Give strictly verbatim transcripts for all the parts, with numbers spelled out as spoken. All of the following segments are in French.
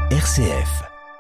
R C F.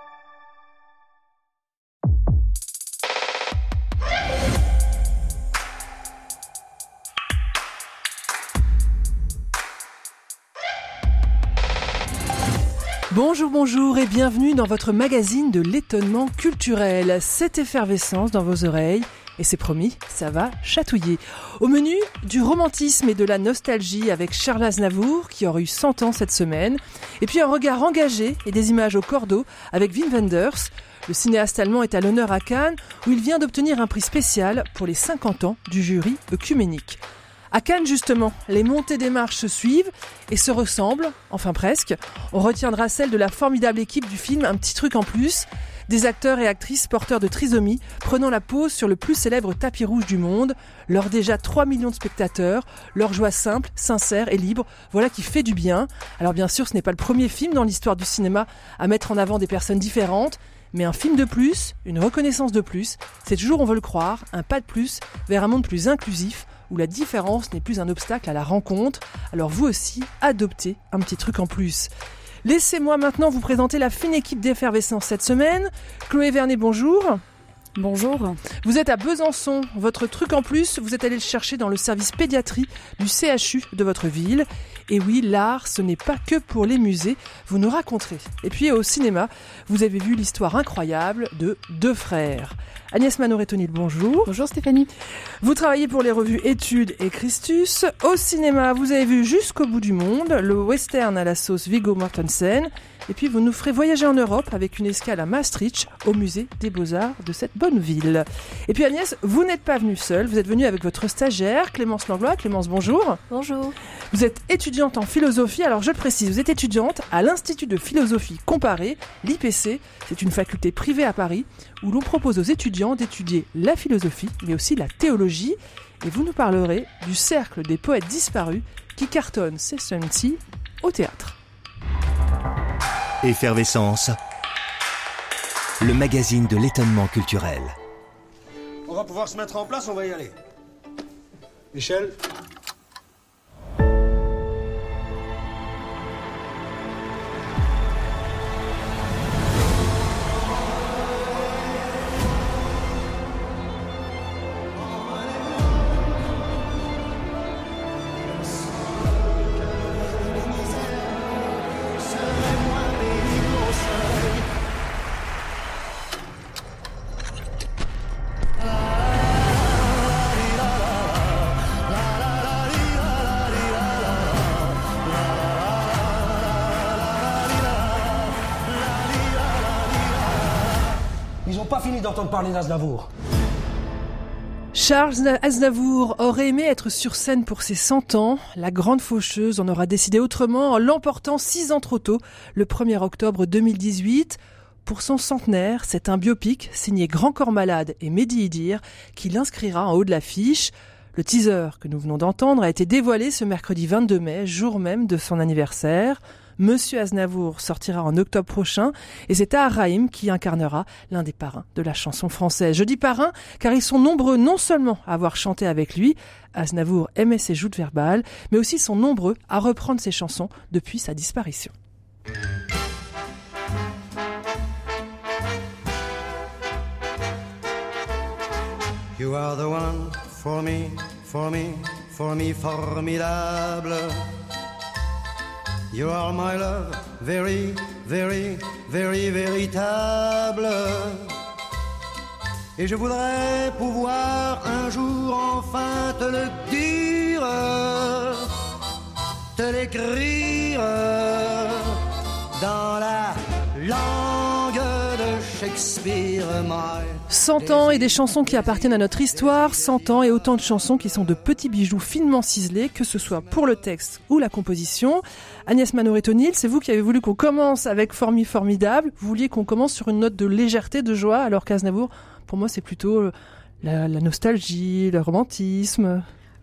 Bonjour, bonjour et bienvenue dans votre magazine de l'étonnement culturel. C'est effervescence dans vos oreilles et c'est promis, ça va chatouiller. Au menu, du romantisme et de la nostalgie avec Charles Aznavour qui aura eu cent ans cette semaine. Et puis un regard engagé et des images au cordeau avec Wim Wenders. Le cinéaste allemand est à l'honneur à Cannes où il vient d'obtenir un prix spécial pour les cinquante ans du jury œcuménique. À Cannes, justement, les montées des marches se suivent et se ressemblent, enfin presque. On retiendra celle de la formidable équipe du film Un petit truc en plus, des acteurs et actrices porteurs de trisomie prenant la pose sur le plus célèbre tapis rouge du monde, leurs déjà trois millions de spectateurs, leur joie simple, sincère et libre, voilà qui fait du bien. Alors bien sûr, ce n'est pas le premier film dans l'histoire du cinéma à mettre en avant des personnes différentes, mais un film de plus, une reconnaissance de plus, c'est toujours, on veut le croire, un pas de plus vers un monde plus inclusif, où la différence n'est plus un obstacle à la rencontre. Alors vous aussi, adoptez un petit truc en plus. Laissez-moi maintenant vous présenter la fine équipe d'Effervescence cette semaine. Chloé Vernet, bonjour. Bonjour. Vous êtes à Besançon. Votre truc en plus, vous êtes allé le chercher dans le service pédiatrie du C H U de votre ville. Et oui, l'art, ce n'est pas que pour les musées, vous nous raconterez. Et puis au cinéma, vous avez vu l'histoire incroyable de deux frères. Agnès Manoret-O'Neill, bonjour. Bonjour Stéphanie. Vous travaillez pour les revues Études et Christus. Au cinéma, vous avez vu Jusqu'au bout du monde, le western à la sauce Viggo Mortensen. Et puis vous nous ferez voyager en Europe avec une escale à Maastricht, au musée des Beaux-Arts de cette bonne ville. Et puis Agnès, vous n'êtes pas venue seule, vous êtes venue avec votre stagiaire, Clémence Langlois. Clémence, bonjour. Bonjour. Vous êtes étudiante en philosophie, alors je le précise, vous êtes étudiante à l'Institut de philosophie comparée, l'I P C. C'est une faculté privée à Paris où l'on propose aux étudiants d'étudier la philosophie, mais aussi la théologie. Et vous nous parlerez du cercle des poètes disparus qui cartonne ces semaines-ci au théâtre. Effervescence, le magazine de l'étonnement culturel. On va pouvoir se mettre en place, on va y aller. Michel ? Ils n'ont pas fini d'entendre parler d'Aznavour. Charles Aznavour aurait aimé être sur scène pour ses cent ans. La grande faucheuse en aura décidé autrement en l'emportant six ans trop tôt, le premier octobre deux mille dix-huit. Pour son centenaire, c'est un biopic signé Grand Corps Malade et Mehdi Idir qui l'inscrira en haut de l'affiche. Le teaser que nous venons d'entendre a été dévoilé ce mercredi vingt-deux mai, jour même de son anniversaire. Monsieur Aznavour sortira en octobre prochain et c'est Tahar Rahim qui incarnera l'un des parrains de la chanson française. Je dis parrains car ils sont nombreux non seulement à avoir chanté avec lui, Aznavour aimait ses joutes verbales, mais aussi sont nombreux à reprendre ses chansons depuis sa disparition. You are the one for me, for me, for me formidable. You are my love, very, very, very véritable. Et je voudrais pouvoir un jour enfin te le dire, te l'écrire dans la langue de Shakespeare. cent ans et des chansons qui appartiennent à notre histoire, cent ans et autant de chansons qui sont de petits bijoux finement ciselés, que ce soit pour le texte ou la composition. Agnès Manoret-O'Neill, c'est vous qui avez voulu qu'on commence avec Formi Formidable. Vous vouliez qu'on commence sur une note de légèreté, de joie, alors qu'Aznavour, pour moi, c'est plutôt la, la nostalgie, le romantisme.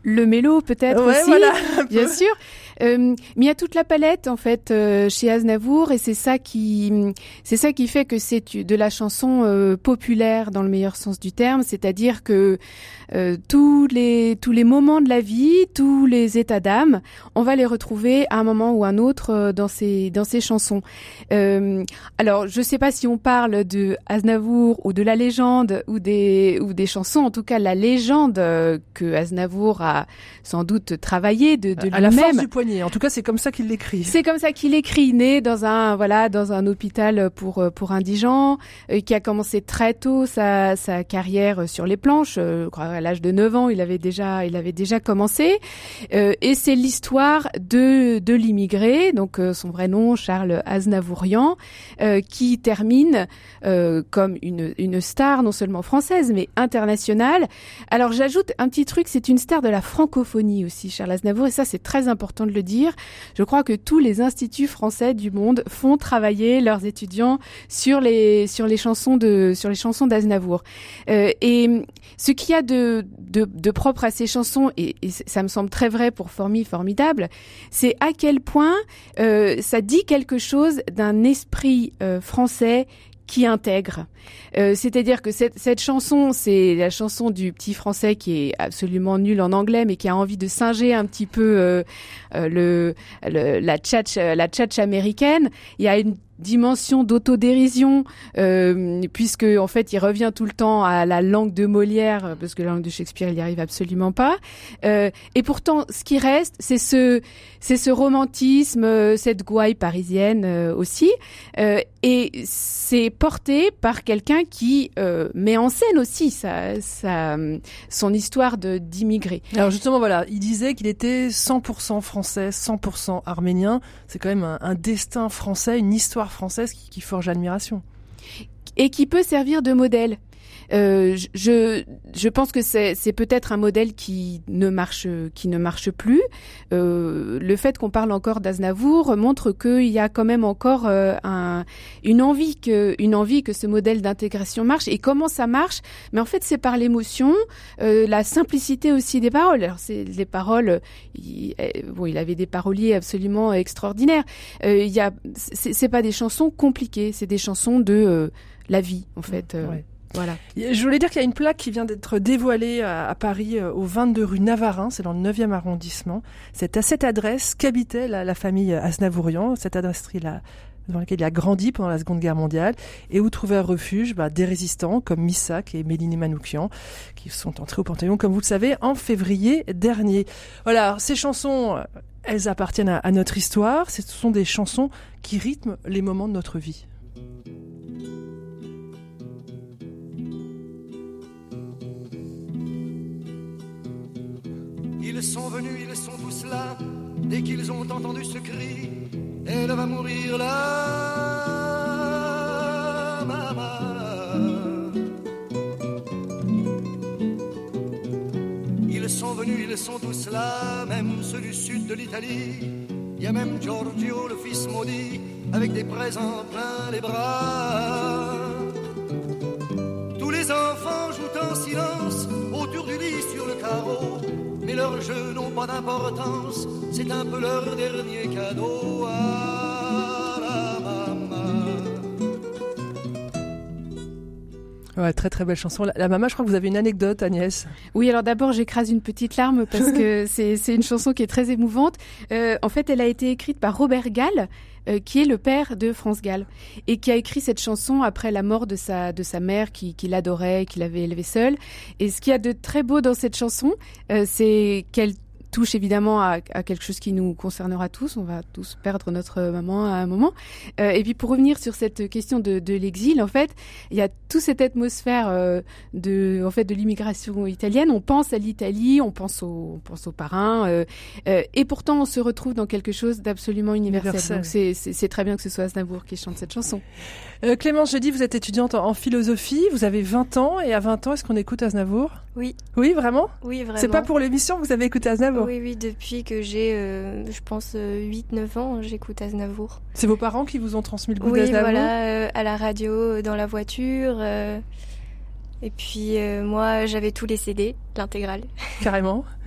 Le mélo peut-être ouais, aussi, voilà, bien sûr. Euh, mais il y a toute la palette en fait euh, chez Aznavour et c'est ça qui c'est ça qui fait que c'est de la chanson euh, populaire dans le meilleur sens du terme, c'est-à-dire que euh, tous les tous les moments de la vie, tous les états d'âme, on va les retrouver à un moment ou un autre euh, dans ces dans ces chansons. Euh, alors je sais pas si on parle de Aznavour ou de la légende ou des ou des chansons, en tout cas la légende euh, que Aznavour a sans doute travaillé de, de à lui-même. la force du poignet. En tout cas, c'est comme ça qu'il l'écrit. C'est comme ça qu'il écrit, né dans un voilà dans un hôpital pour pour indigents, euh, qui a commencé très tôt sa sa carrière sur les planches. Euh, je crois à l'âge de neuf ans, il avait déjà il avait déjà commencé. Euh, et c'est l'histoire de de l'immigré, donc euh, son vrai nom Charles Aznavourian, euh, qui termine euh, comme une une star non seulement française mais internationale. Alors j'ajoute un petit truc, c'est une star de la francophonie aussi, Charles Aznavour, et ça c'est très important de le dire. Je crois que tous les instituts français du monde font travailler leurs étudiants sur les sur les chansons de sur les chansons d'Aznavour. Euh, et ce qu'il y a de de, de propre à ces chansons, et, et ça me semble très vrai pour Formi Formidable, c'est à quel point euh, ça dit quelque chose d'un esprit euh, français qui intègre. Euh, c'est-à-dire que cette, cette chanson, c'est la chanson du petit français qui est absolument nul en anglais, mais qui a envie de singer un petit peu euh, euh, le, le la tchatch la tchatch américaine. Il y a une dimension d'autodérision, euh, puisque en fait il revient tout le temps à la langue de Molière, parce que la langue de Shakespeare il y arrive absolument pas. Euh, et pourtant, ce qui reste, c'est ce c'est ce romantisme, euh, cette gouaille parisienne euh, aussi, euh, et c'est porté par quelqu'un qui euh, met en scène aussi sa, sa son histoire de d'immigré. Alors justement, voilà, il disait qu'il était cent pour cent français, cent pour cent arménien. C'est quand même un, un destin français, une histoire française qui, qui forge l'admiration. Et qui peut servir de modèle. Euh, je, je pense que c'est, c'est peut-être un modèle qui ne marche, qui ne marche plus. Euh, le fait qu'on parle encore d'Aznavour montre qu'il y a quand même encore euh, un, une envie que, une envie que ce modèle d'intégration marche. Et comment ça marche? Mais en fait, c'est par l'émotion, euh, la simplicité aussi des paroles. Alors, c'est les paroles. Il, bon, il avait des paroliers absolument extraordinaires. Euh, il y a, c'est, c'est pas des chansons compliquées, c'est des chansons de euh, la vie, en fait. Euh, ouais. Voilà. Je voulais dire qu'il y a une plaque qui vient d'être dévoilée à, à Paris, au vingt-deux rue Navarin, c'est dans le neuvième arrondissement. C'est à cette adresse qu'habitait la, la famille Aznavourian, cette adresse-là dans laquelle il a grandi pendant la Seconde Guerre mondiale, et où trouvaient refuge bah, des résistants comme Missak et Méliné Manoukian, qui sont entrés au Panthéon, comme vous le savez, en février dernier. Voilà, ces chansons, elles appartiennent à, à notre histoire, ce sont des chansons qui rythment les moments de notre vie. Ils sont venus, ils sont tous là, dès qu'ils ont entendu ce cri, elle va mourir là, maman. Ils sont venus, ils sont tous là, même ceux du sud de l'Italie. Il y a même Giorgio, le fils maudit, avec des présents plein les bras. Tous les enfants jouent en silence, autour du lit sur le carreau. Mais leurs jeux n'ont pas d'importance, c'est un peu leur dernier cadeau à la maman. Ouais, très très belle chanson. La, la maman, je crois que vous avez une anecdote, Agnès. Oui, alors d'abord j'écrase une petite larme parce que c'est, c'est une chanson qui est très émouvante. Euh, en fait, elle a été écrite par Robert Gall, euh, qui est le père de France Gall, et qui a écrit cette chanson après la mort de sa de sa mère, qui, qui l'adorait, qui l'avait élevée seule. Et ce qu'il y a de très beau dans cette chanson, euh, c'est qu'elle touche évidemment à, à quelque chose qui nous concernera tous. On va tous perdre notre maman à un moment. Euh, et puis pour revenir sur cette question de, de l'exil, en fait, il y a toute cette atmosphère euh, de, en fait, de l'immigration italienne. On pense à l'Italie, on pense aux, on pense aux parrains, euh, euh, et pourtant on se retrouve dans quelque chose d'absolument universel. universel. Donc c'est, c'est, c'est très bien que ce soit Aznavour qui chante cette chanson. Euh, Clémence Jeudi, vous êtes étudiante en, en philosophie, vous avez vingt ans, et à vingt ans, est-ce qu'on écoute Aznavour ? Oui. Oui, vraiment ? Oui, vraiment. C'est pas pour l'émission que vous avez écouté Aznavour ? Oui, oui, depuis que j'ai, euh, je pense, euh, huit neuf ans, j'écoute Aznavour. C'est vos parents qui vous ont transmis le goût oui, d'Aznavour ? Oui, voilà, euh, à la radio, dans la voiture. Euh, et puis, euh, moi, j'avais tous les C D, l'intégrale. Carrément ? Oui.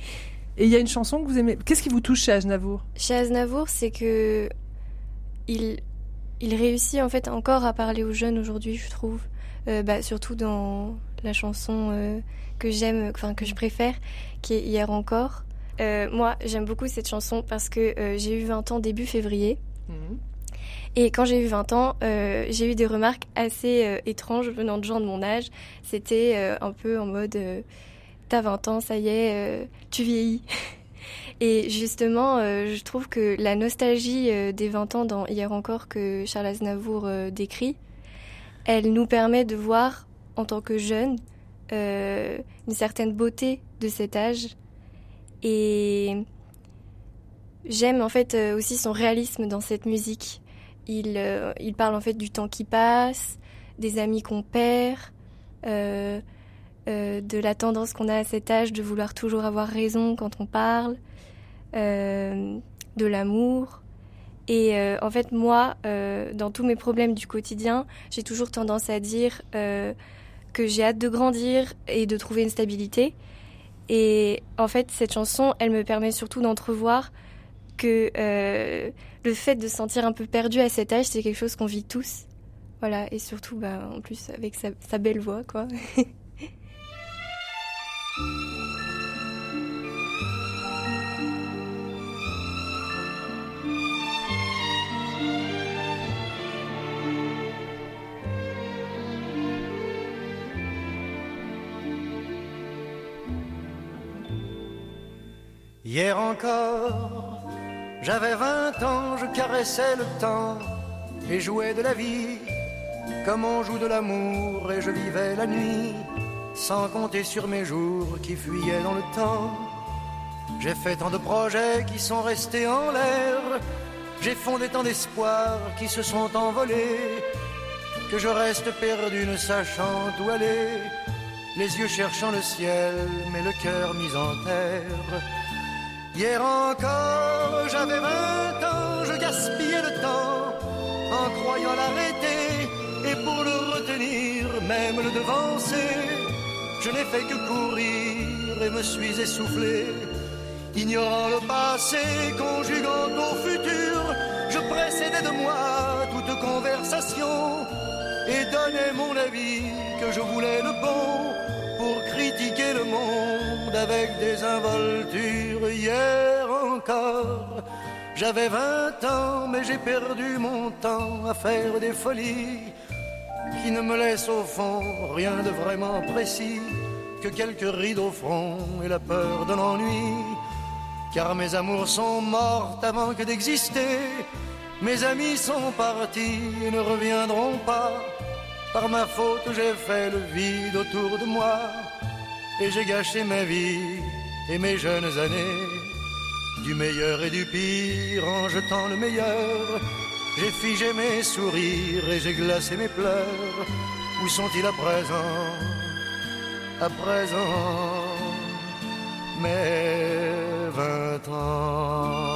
Et il y a une chanson que vous aimez. Qu'est-ce qui vous touche chez Aznavour ? Chez Aznavour, c'est que il, il réussit en fait encore à parler aux jeunes aujourd'hui, je trouve. Euh, bah, surtout dans la chanson euh, que j'aime, enfin que je préfère, qui est Hier encore. Euh, moi, j'aime beaucoup cette chanson parce que euh, j'ai eu vingt ans début février. Mmh. Et quand j'ai eu vingt ans, euh, j'ai eu des remarques assez euh, étranges venant de gens de mon âge. C'était euh, un peu en mode euh, « t'as vingt ans, ça y est, euh, tu vieillis ». Et justement, euh, je trouve que la nostalgie euh, des vingt ans dans Hier encore que Charles Aznavour euh, décrit, elle nous permet de voir, en tant que jeunes, euh, une certaine beauté de cet âge. Et j'aime en fait euh, aussi son réalisme dans cette musique. Il, euh, il parle en fait du temps qui passe, des amis qu'on perd, euh, euh, de la tendance qu'on a à cet âge de vouloir toujours avoir raison quand on parle, euh, de l'amour. Et euh, en fait, moi, euh, dans tous mes problèmes du quotidien, j'ai toujours tendance à dire euh, que j'ai hâte de grandir et de trouver une stabilité. Et en fait, cette chanson, elle me permet surtout d'entrevoir que euh, le fait de se sentir un peu perdu à cet âge, c'est quelque chose qu'on vit tous. Voilà, et surtout, bah, en plus, avec sa, sa belle voix, quoi. Hier encore, j'avais vingt ans, je caressais le temps et jouais de la vie comme on joue de l'amour, et je vivais la nuit sans compter sur mes jours qui fuyaient dans le temps. J'ai fait tant de projets qui sont restés en l'air, j'ai fondé tant d'espoirs qui se sont envolés, que je reste perdu ne sachant où aller, les yeux cherchant le ciel mais le cœur mis en terre. Hier encore, j'avais vingt ans, je gaspillais le temps en croyant l'arrêter, et pour le retenir, même le devancer, je n'ai fait que courir et me suis essoufflé. Ignorant le passé, conjuguant au futur, je précédais de moi toute conversation et donnais mon avis que je voulais le bon pour critiquer le monde avec des involtures. Hier encore, j'avais vingt ans, mais j'ai perdu mon temps à faire des folies qui ne me laissent au fond rien de vraiment précis que quelques rides au front et la peur de l'ennui. Car mes amours sont mortes avant que d'exister, mes amis sont partis et ne reviendront pas. Par ma faute j'ai fait le vide autour de moi, et j'ai gâché ma vie et mes jeunes années. Du meilleur et du pire en jetant le meilleur, j'ai figé mes sourires et j'ai glacé mes pleurs. Où sont-ils à présent, à présent, mes vingt ans?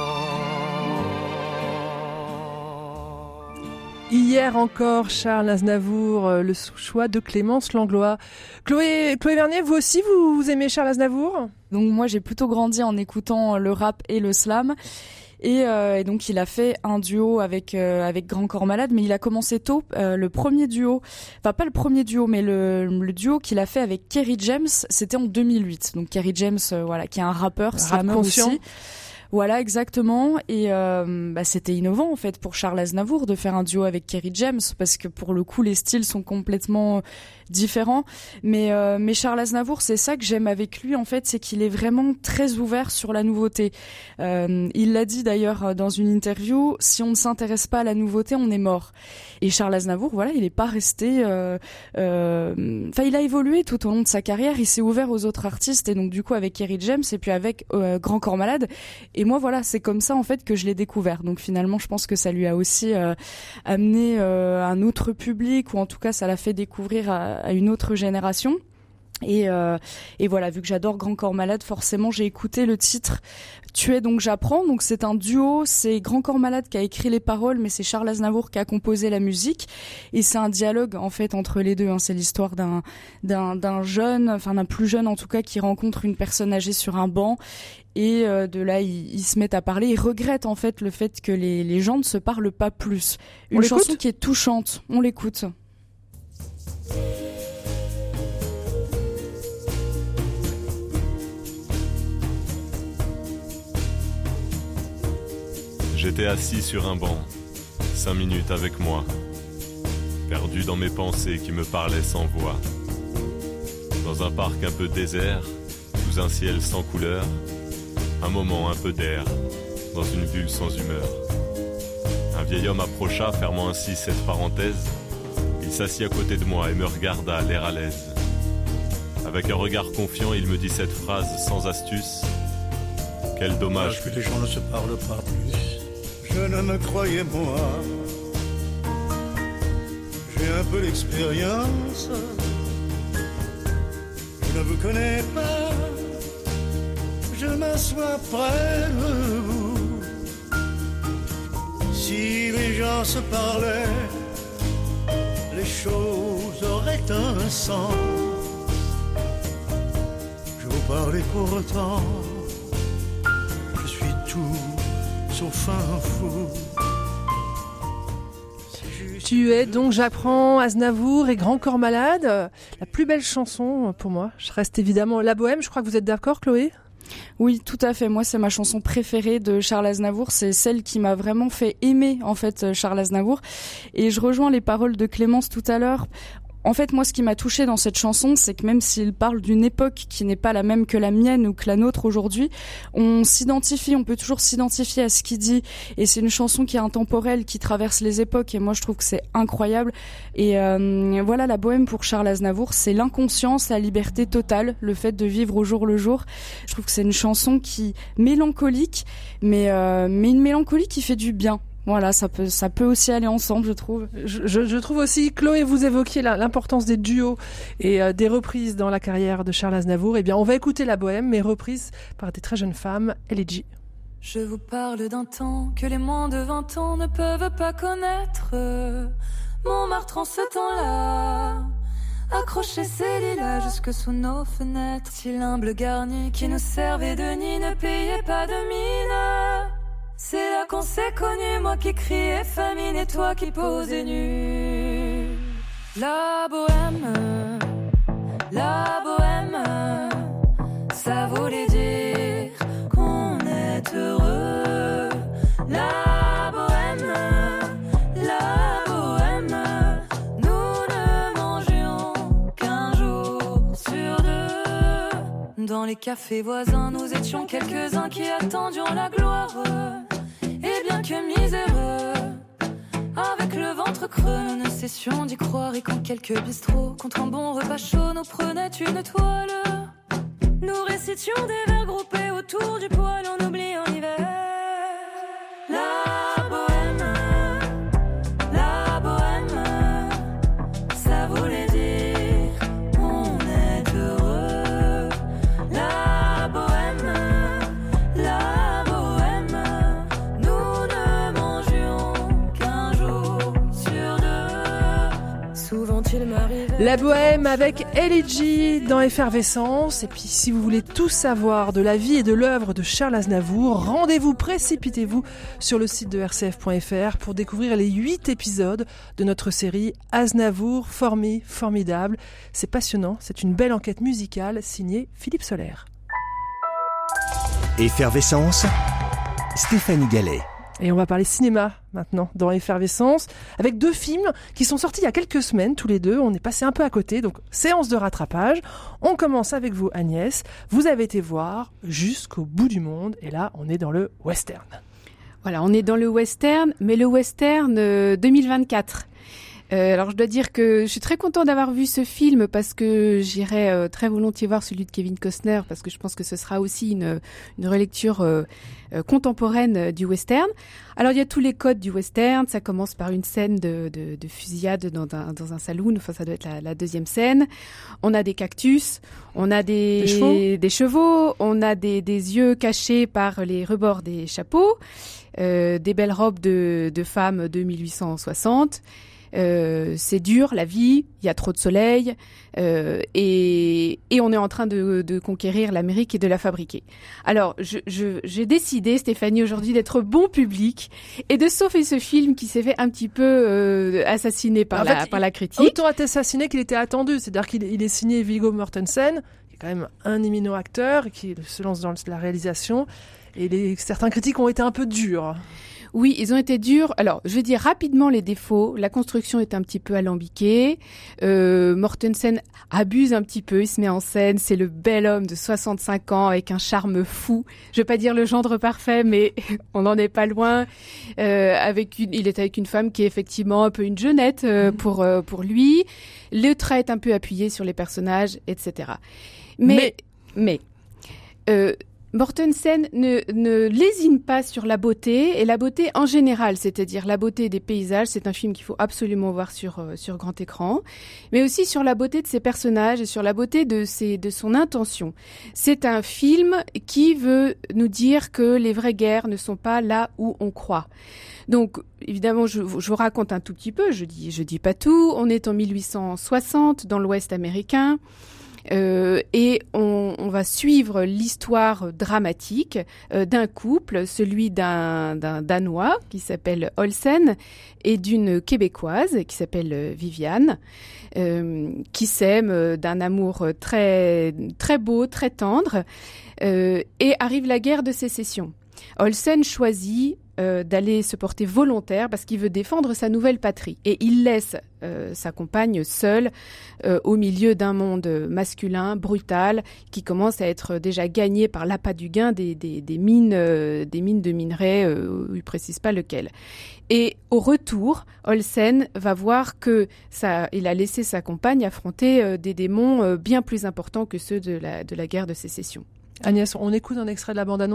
Hier encore, Charles Aznavour, le choix de Clémence Langlois. Chloé, Chloé Vernier, vous aussi, vous, vous aimez Charles Aznavour ? Donc moi, j'ai plutôt grandi en écoutant le rap et le slam. Et, euh, et donc il a fait un duo avec euh, avec Grand Corps Malade, mais il a commencé tôt. Euh, le premier duo, enfin pas le premier duo, mais le, le duo qu'il a fait avec Kerry James, c'était en deux mille huit. Donc Kerry James, euh, voilà, qui est un rappeur, slammer aussi. Voilà, exactement. Et euh, bah, c'était innovant en fait pour Charles Aznavour de faire un duo avec Kerry James, parce que pour le coup les styles sont complètement différents. Mais euh, mais Charles Aznavour, c'est ça que j'aime avec lui en fait, c'est qu'il est vraiment très ouvert sur la nouveauté. Euh, il l'a dit d'ailleurs dans une interview, si on ne s'intéresse pas à la nouveauté, on est mort. Et Charles Aznavour, voilà, il est pas resté. Enfin, euh, euh, il a évolué tout au long de sa carrière. Il s'est ouvert aux autres artistes, et donc du coup avec Kerry James et puis avec euh, Grand Corps Malade. Et moi, voilà, c'est comme ça en fait que je l'ai découvert. Donc finalement, je pense que ça lui a aussi euh, amené euh, un autre public, ou en tout cas, ça l'a fait découvrir à, à une autre génération. Et, euh, et voilà, vu que j'adore Grand Corps Malade, forcément j'ai écouté le titre Tu es donc j'apprends. Donc c'est un duo, c'est Grand Corps Malade qui a écrit les paroles, mais c'est Charles Aznavour qui a composé la musique. Et c'est un dialogue en fait entre les deux. Hein. C'est l'histoire d'un d'un d'un jeune, enfin d'un plus jeune en tout cas, qui rencontre une personne âgée sur un banc. Et euh, de là, ils, ils se mettent à parler. Ils regrettent en fait le fait que les les gens ne se parlent pas plus. Une chanson qui est touchante. On l'écoute. J'étais assis sur un banc, cinq minutes avec moi, perdu dans mes pensées qui me parlaient sans voix. Dans un parc un peu désert, sous un ciel sans couleur, un moment un peu d'air, dans une bulle sans humeur. Un vieil homme approcha, fermant ainsi cette parenthèse. Il s'assit à côté de moi et me regarda, l'air à l'aise. Avec un regard confiant, il me dit cette phrase sans astuce. Quel dommage que les gens ne se parlent pas plus. Je ne me croyais moi. J'ai un peu d'expérience. Je ne vous connais pas. Je m'assois près de vous. Si les gens se parlaient, les choses auraient un sens. Je vous parlais pourtant. Je suis tout sauf un fou. Tu es donc j'apprends, Aznavour et Grand Corps Malade. La plus belle chanson pour moi. Je reste évidemment La Bohème. Je crois que vous êtes d'accord, Chloé ? Oui, tout à fait. Moi, c'est ma chanson préférée de Charles Aznavour. C'est celle qui m'a vraiment fait aimer, en fait, Charles Aznavour. Et je rejoins les paroles de Clémence tout à l'heure. En fait, moi, ce qui m'a touchée dans cette chanson, c'est que même s'il parle d'une époque qui n'est pas la même que la mienne ou que la nôtre aujourd'hui, on s'identifie, on peut toujours s'identifier à ce qu'il dit. Et c'est une chanson qui est intemporelle, qui traverse les époques. Et moi, je trouve que c'est incroyable. Et euh, voilà, La Bohème pour Charles Aznavour, c'est l'inconscience, la liberté totale, le fait de vivre au jour le jour. Je trouve que c'est une chanson qui mélancolique, mais euh, mais une mélancolie qui fait du bien. Voilà, ça peut, ça peut aussi aller ensemble, je trouve. Je, je, je trouve aussi, Chloé, vous évoquiez la, l'importance des duos et euh, des reprises dans la carrière de Charles Aznavour. Eh bien, on va écouter La Bohème, mais reprise par des très jeunes femmes, L G. Je vous parle d'un temps que les moins de vingt ans ne peuvent pas connaître. Montmartre en ce temps-là, accrocher ses lilas jusque sous nos fenêtres. Si l'humble garni qui nous servait de nid ne payait pas de mine. C'est là qu'on s'est connus, moi qui criais famine et toi qui posais nu. La bohème, la bohème, ça voulait dire qu'on est heureux. La bohème, la bohème, nous ne mangions qu'un jour sur deux. Dans les cafés voisins, nous étions quelques-uns qui attendions la gloire. Et bien que miséreux, avec le ventre creux, nous ne cessions d'y croire. Et quand quelques bistrots, contre un bon repas chaud, nous prenaient une toile, nous récitions des vers groupés autour du poêle en oubliant l'hiver. La bohème, la bohème, ça voulait dire on est heureux. La bohème, la bohème, nous ne mangions qu'un jour sur deux. Souvent il m'arrivait. La Bohème avec L G dans Effervescence. Et puis si vous voulez tout savoir de la vie et de l'œuvre de Charles Aznavour, rendez-vous, précipitez-vous sur le site de R C F point F R pour découvrir les huit épisodes de notre série Aznavour, Formi, Formidable. C'est passionnant, c'est une belle enquête musicale signée Philippe Soler. Effervescence, Stéphanie Gallet. Et on va parler cinéma maintenant dans Effervescence avec deux films qui sont sortis il y a quelques semaines tous les deux. On est passé un peu à côté, donc séance de rattrapage. On commence avec vous, Agnès. Vous avez été voir Jusqu'au bout du monde et là on est dans le western. Voilà, on est dans le western, mais le western euh, deux mille vingt-quatre. Euh, alors je dois dire que je suis très contente d'avoir vu ce film parce que j'irai euh, très volontiers voir celui de Kevin Costner parce que je pense que ce sera aussi une, une relecture euh, euh, contemporaine euh, du western. Alors il y a tous les codes du western, ça commence par une scène de, de, de fusillade dans un, dans un saloon, enfin ça doit être la, la deuxième scène. On a des cactus, on a des, des, chevaux. des chevaux, on a des, des yeux cachés par les rebords des chapeaux, euh, des belles robes de, de femmes de mille huit cent soixante. Euh, c'est dur, la vie, il y a trop de soleil, euh, et, et on est en train de, de conquérir l'Amérique et de la fabriquer. Alors, je, je, j'ai décidé, Stéphanie, aujourd'hui, d'être bon public et de sauver ce film qui s'est fait un petit peu euh, assassiner par, en la, fait, par la critique. Autant été assassiné qu'il était attendu, c'est-à-dire qu'il il est signé Viggo Mortensen, qui est quand même un éminent acteur, qui se lance dans la réalisation, et les, certains critiques ont été un peu durs. Oui, ils ont été durs. Alors, je vais dire rapidement les défauts. La construction est un petit peu alambiquée. Euh, Mortensen abuse un petit peu. Il se met en scène. C'est le bel homme de soixante-cinq ans avec un charme fou. Je vais pas dire le gendre parfait, mais on n'en est pas loin. Euh, avec une, il est avec une femme qui est effectivement un peu une jeunette euh, pour euh, pour lui. Le trait est un peu appuyé sur les personnages, et cetera. Mais mais, mais euh, Mortensen ne, ne lésine pas sur la beauté, et la beauté en général, c'est-à-dire la beauté des paysages. C'est un film qu'il faut absolument voir sur, euh, sur grand écran, mais aussi sur la beauté de ses personnages et sur la beauté de, ses, de son intention. C'est un film qui veut nous dire que les vraies guerres ne sont pas là où on croit. Donc, évidemment, je, je vous raconte un tout petit peu, je dis, je dis pas tout. On est en mille huit cent soixante dans l'Ouest américain. Euh, et on, on va suivre l'histoire dramatique euh, d'un couple, celui d'un, d'un Danois qui s'appelle Olsen et d'une Québécoise qui s'appelle Viviane, euh, qui s'aiment d'un amour très très beau, très tendre, euh, et arrive la guerre de sécession. Olsen choisit euh, d'aller se porter volontaire parce qu'il veut défendre sa nouvelle patrie. Et il laisse euh, sa compagne seule euh, au milieu d'un monde masculin, brutal, qui commence à être déjà gagné par l'appât du gain des, des, des, mines, euh, des mines de minerais, euh, il ne précise pas lequel. Et au retour, Olsen va voir que ça, il a laissé sa compagne affronter euh, des démons euh, bien plus importants que ceux de la, de la guerre de sécession. Agnès, on écoute un extrait de la bande-annonce ?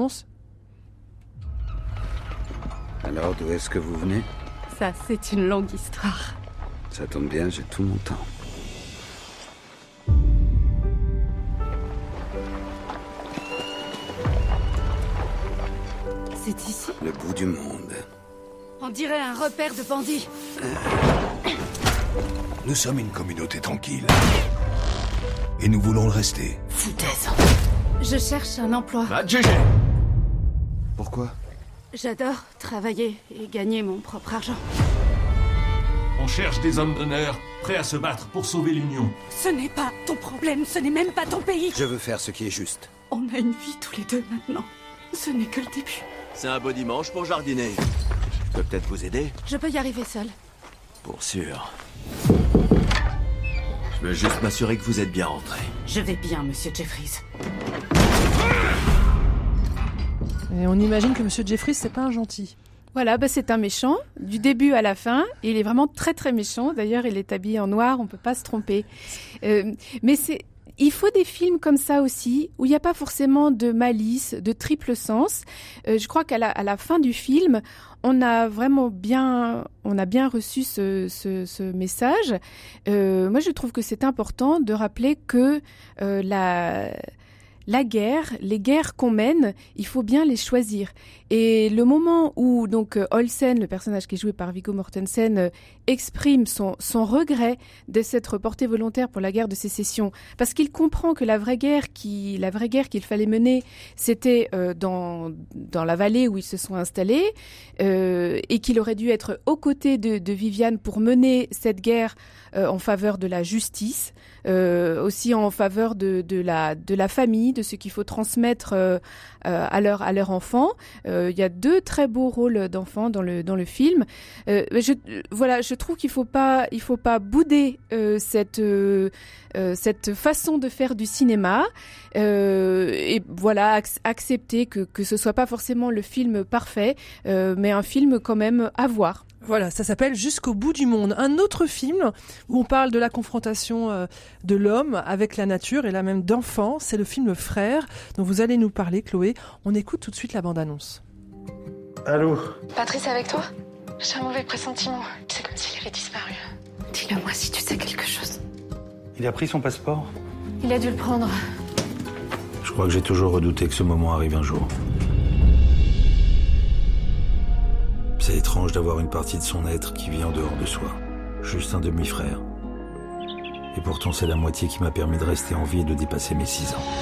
Alors, d'où est-ce que vous venez ? Ça, c'est une longue histoire. Ça tombe bien, j'ai tout mon temps. C'est ici ? Le bout du monde. On dirait un repère de bandits. Nous sommes une communauté tranquille. Et nous voulons le rester. Foutaise. Je cherche un emploi. Va, G G. Pourquoi ? J'adore travailler et gagner mon propre argent. On cherche des hommes d'honneur, prêts à se battre pour sauver l'Union. Ce n'est pas ton problème, ce n'est même pas ton pays. Je veux faire ce qui est juste. On a une vie tous les deux maintenant. Ce n'est que le début. C'est un beau dimanche pour jardiner. Je peux peut-être vous aider ? Je peux y arriver seule. Pour sûr. Je veux juste m'assurer que vous êtes bien rentré. Je vais bien, monsieur Jeffries. Et on imagine que Monsieur Jeffries, c'est pas un gentil. Voilà, bah c'est un méchant, du début à la fin. Et il est vraiment très très méchant. D'ailleurs, il est habillé en noir, on peut pas se tromper. Euh, mais c'est, il faut des films comme ça aussi, où il n'y a pas forcément de malice, de triple sens. Euh, je crois qu'à la, à la fin du film, on a vraiment bien, on a bien reçu ce, ce, ce message. Euh, moi, je trouve que c'est important de rappeler que euh, la... La guerre, les guerres qu'on mène, il faut bien les choisir. Et le moment où donc Olsen, le personnage qui est joué par Viggo Mortensen, euh, exprime son, son regret de s'être porté volontaire pour la guerre de sécession, parce qu'il comprend que la vraie guerre, qui, la vraie guerre qu'il fallait mener, c'était euh, dans, dans la vallée où ils se sont installés, euh, et qu'il aurait dû être aux côtés de, de Viviane pour mener cette guerre euh, en faveur de la justice, euh, aussi en faveur de, de, la, de la famille, de ce qu'il faut transmettre euh, euh, à leur à leur enfant. Euh, il y a deux très beaux rôles d'enfants dans le dans le film. Euh, je voilà, je trouve qu'il faut pas il faut pas bouder euh, cette euh, euh, cette façon de faire du cinéma euh, et voilà ac- accepter que que ce soit pas forcément le film parfait, euh, mais un film quand même à voir. Voilà, ça s'appelle Jusqu'au bout du monde. Un autre film où on parle de la confrontation euh, de l'homme avec la nature et là même d'enfants, c'est le film Frères dont vous allez nous parler, Chloé. On écoute tout de suite la bande-annonce. Allô ? Patrice, avec toi ? J'ai un mauvais pressentiment. C'est comme s'il avait disparu. Dis-le-moi si tu sais quelque chose. Il a pris son passeport ? Il a dû le prendre. Je crois que j'ai toujours redouté que ce moment arrive un jour. C'est étrange d'avoir une partie de son être qui vit en dehors de soi. Juste un demi-frère. Et pourtant, c'est la moitié qui m'a permis de rester en vie et de dépasser mes six ans.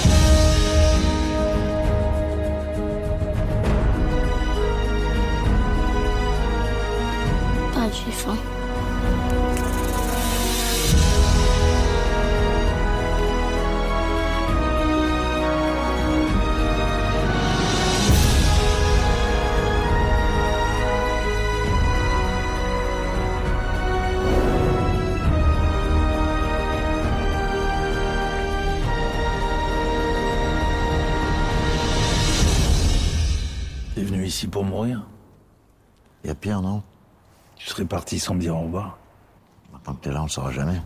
Ah, j'ai faim. T'es venu ici pour mourir ? Y a pire, non ? Tu serais parti sans me dire au revoir. Tant que t'es là, on le saura jamais.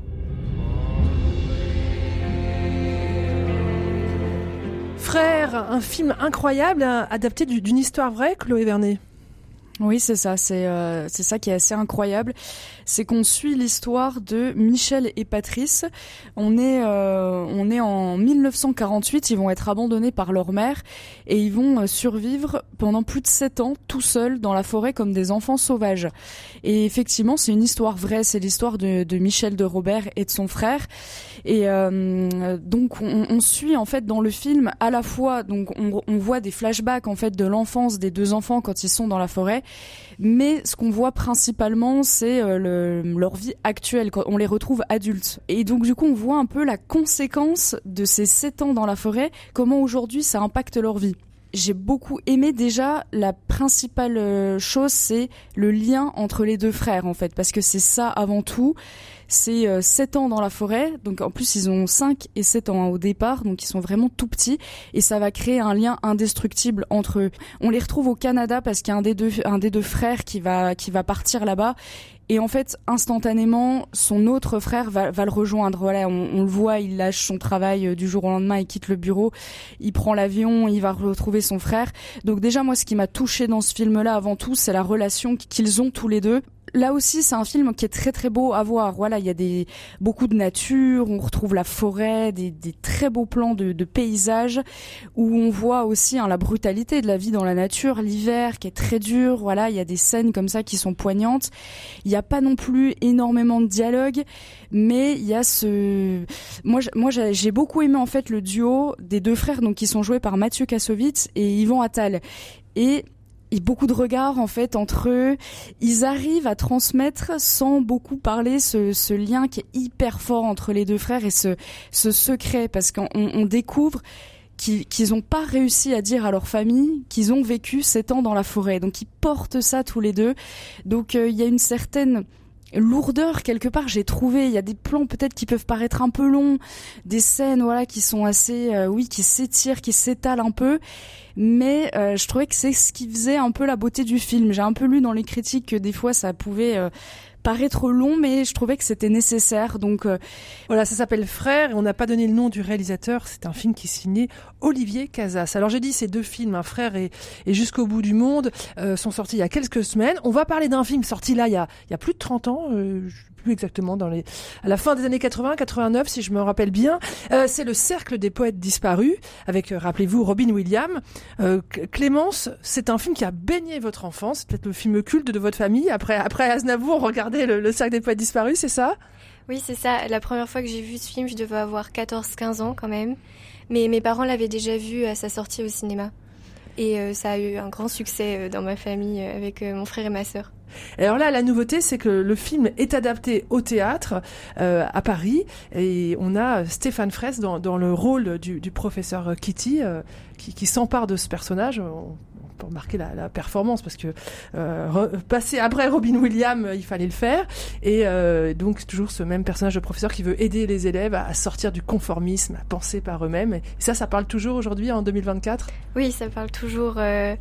Frères, un film incroyable, adapté d'une histoire vraie, Chloé Vernet. Oui, c'est ça, c'est euh, c'est ça qui est assez incroyable, c'est qu'on suit l'histoire de Michel et Patrice. On est euh, on est en mille neuf cent quarante-huit, ils vont être abandonnés par leur mère et ils vont survivre pendant plus de sept ans tout seuls dans la forêt comme des enfants sauvages. Et effectivement, c'est une histoire vraie, c'est l'histoire de, de Michel de Robert et de son frère. Et euh, donc on, on suit en fait dans le film à la fois donc on, on voit des flashbacks en fait de l'enfance des deux enfants quand ils sont dans la forêt. Mais ce qu'on voit principalement, c'est euh, le, leur vie actuelle, quand on les retrouve adultes. Et donc du coup, on voit un peu la conséquence de ces sept ans dans la forêt, comment aujourd'hui ça impacte leur vie. J'ai beaucoup aimé déjà, la principale chose, c'est le lien entre les deux frères en fait, parce que c'est ça avant tout. C'est euh, sept ans dans la forêt, donc en plus ils ont cinq et sept ans hein, au départ, donc ils sont vraiment tout petits et ça va créer un lien indestructible entre eux. On les retrouve au Canada parce qu'il y a un des deux, un des deux frères qui va, qui va partir là-bas. Et en fait, instantanément, son autre frère va, va le rejoindre. Voilà, on, on le voit, il lâche son travail du jour au lendemain, il quitte le bureau, il prend l'avion, il va retrouver son frère. Donc déjà, moi, ce qui m'a touchée dans ce film-là, avant tout, c'est la relation qu'ils ont tous les deux. Là aussi, c'est un film qui est très très beau à voir. Voilà, il y a des beaucoup de nature, on retrouve la forêt, des, des très beaux plans de, de paysages où on voit aussi hein, la brutalité de la vie dans la nature, l'hiver qui est très dur. Voilà, il y a des scènes comme ça qui sont poignantes. Il n'y a pas non plus énormément de dialogue, mais il y a ce. Moi, moi, j'ai beaucoup aimé en fait le duo des deux frères, donc qui sont joués par Mathieu Kassovitz et Yvan Attal. Et Et beaucoup de regards en fait entre eux, ils arrivent à transmettre sans beaucoup parler ce, ce lien qui est hyper fort entre les deux frères et ce, ce secret parce qu'on on découvre qu'ils qu'ils ont pas réussi à dire à leur famille qu'ils ont vécu sept ans dans la forêt, donc ils portent ça tous les deux. Donc il euh, y a une certaine lourdeur quelque part, j'ai trouvé. Il y a des plans peut-être qui peuvent paraître un peu longs, des scènes voilà qui sont assez, euh, oui, qui s'étirent, qui s'étalent un peu. Mais euh, je trouvais que c'est ce qui faisait un peu la beauté du film. J'ai un peu lu dans les critiques que des fois ça pouvait euh, paraître long, mais je trouvais que c'était nécessaire. Donc euh... voilà, ça s'appelle Frères et on n'a pas donné le nom du réalisateur. C'est un film qui est signé Olivier Casas. Alors j'ai dit ces deux films, hein, Frères et, et Jusqu'au bout du monde, euh, sont sortis il y a quelques semaines. On va parler d'un film sorti là il y a, il y a plus de trente ans. Euh, plus exactement dans les à la fin des années quatre-vingts quatre-vingt-neuf si je me rappelle bien. Euh, c'est Le Cercle des poètes disparus avec euh, rappelez-vous Robin Williams. Euh, Clémence, c'est un film qui a baigné votre enfance, c'est peut-être le film culte de votre famille. Après après Aznavour, regardez le, le Cercle des poètes disparus, c'est ça? Oui, c'est ça. La première fois que j'ai vu ce film, je devais avoir quatorze quinze ans quand même. Mais mes parents l'avaient déjà vu à sa sortie au cinéma. Et euh, ça a eu un grand succès euh, dans ma famille euh, avec euh, mon frère et ma sœur. Alors là, la nouveauté, c'est que le film est adapté au théâtre euh, à Paris et on a Stéphane Fraisse dans, dans le rôle du, du professeur Kitty euh, qui, qui s'empare de ce personnage. On, on peut remarquer la, la performance parce que euh, re, passer après Robin Williams, il fallait le faire. Et euh, donc toujours ce même personnage de professeur qui veut aider les élèves à, à sortir du conformisme, à penser par eux-mêmes. Et ça, ça parle toujours aujourd'hui en deux mille vingt-quatre ? Oui, ça parle toujours... Euh...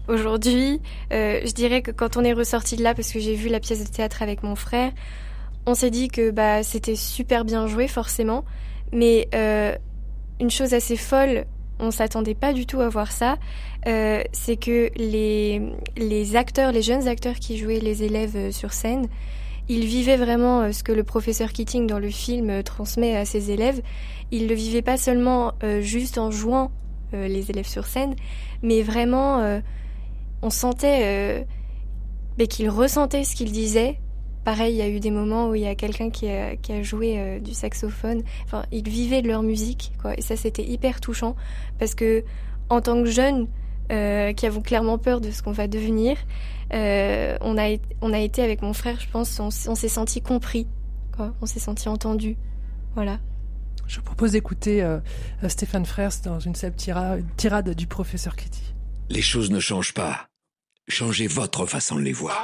aujourd'hui, euh, je dirais que quand on est ressorti de là, parce que j'ai vu la pièce de théâtre avec mon frère, on s'est dit que bah, c'était super bien joué, forcément. Mais euh, une chose assez folle, on s'attendait pas du tout à voir ça, euh, c'est que les, les acteurs, les jeunes acteurs qui jouaient les élèves euh, sur scène, ils vivaient vraiment euh, ce que le professeur Keating dans le film euh, transmet à ses élèves. Ils le vivaient pas seulement euh, juste en jouant euh, les élèves sur scène, mais vraiment, euh, on sentait euh, bah, qu'ils ressentaient ce qu'ils disaient. Pareil, il y a eu des moments où il y a quelqu'un qui a, qui a joué euh, du saxophone. Enfin, ils vivaient de leur musique, quoi. Et ça, c'était hyper touchant parce que, en tant que jeunes euh, qui avons clairement peur de ce qu'on va devenir, euh, on a, on a été avec mon frère, je pense, on, on s'est senti compris, quoi. On s'est senti entendu. Voilà. Je vous propose d'écouter euh, Stéphane Frers dans une célèbre tirade, tirade du professeur Kitty. Les choses ne changent pas. Changez votre façon de les voir.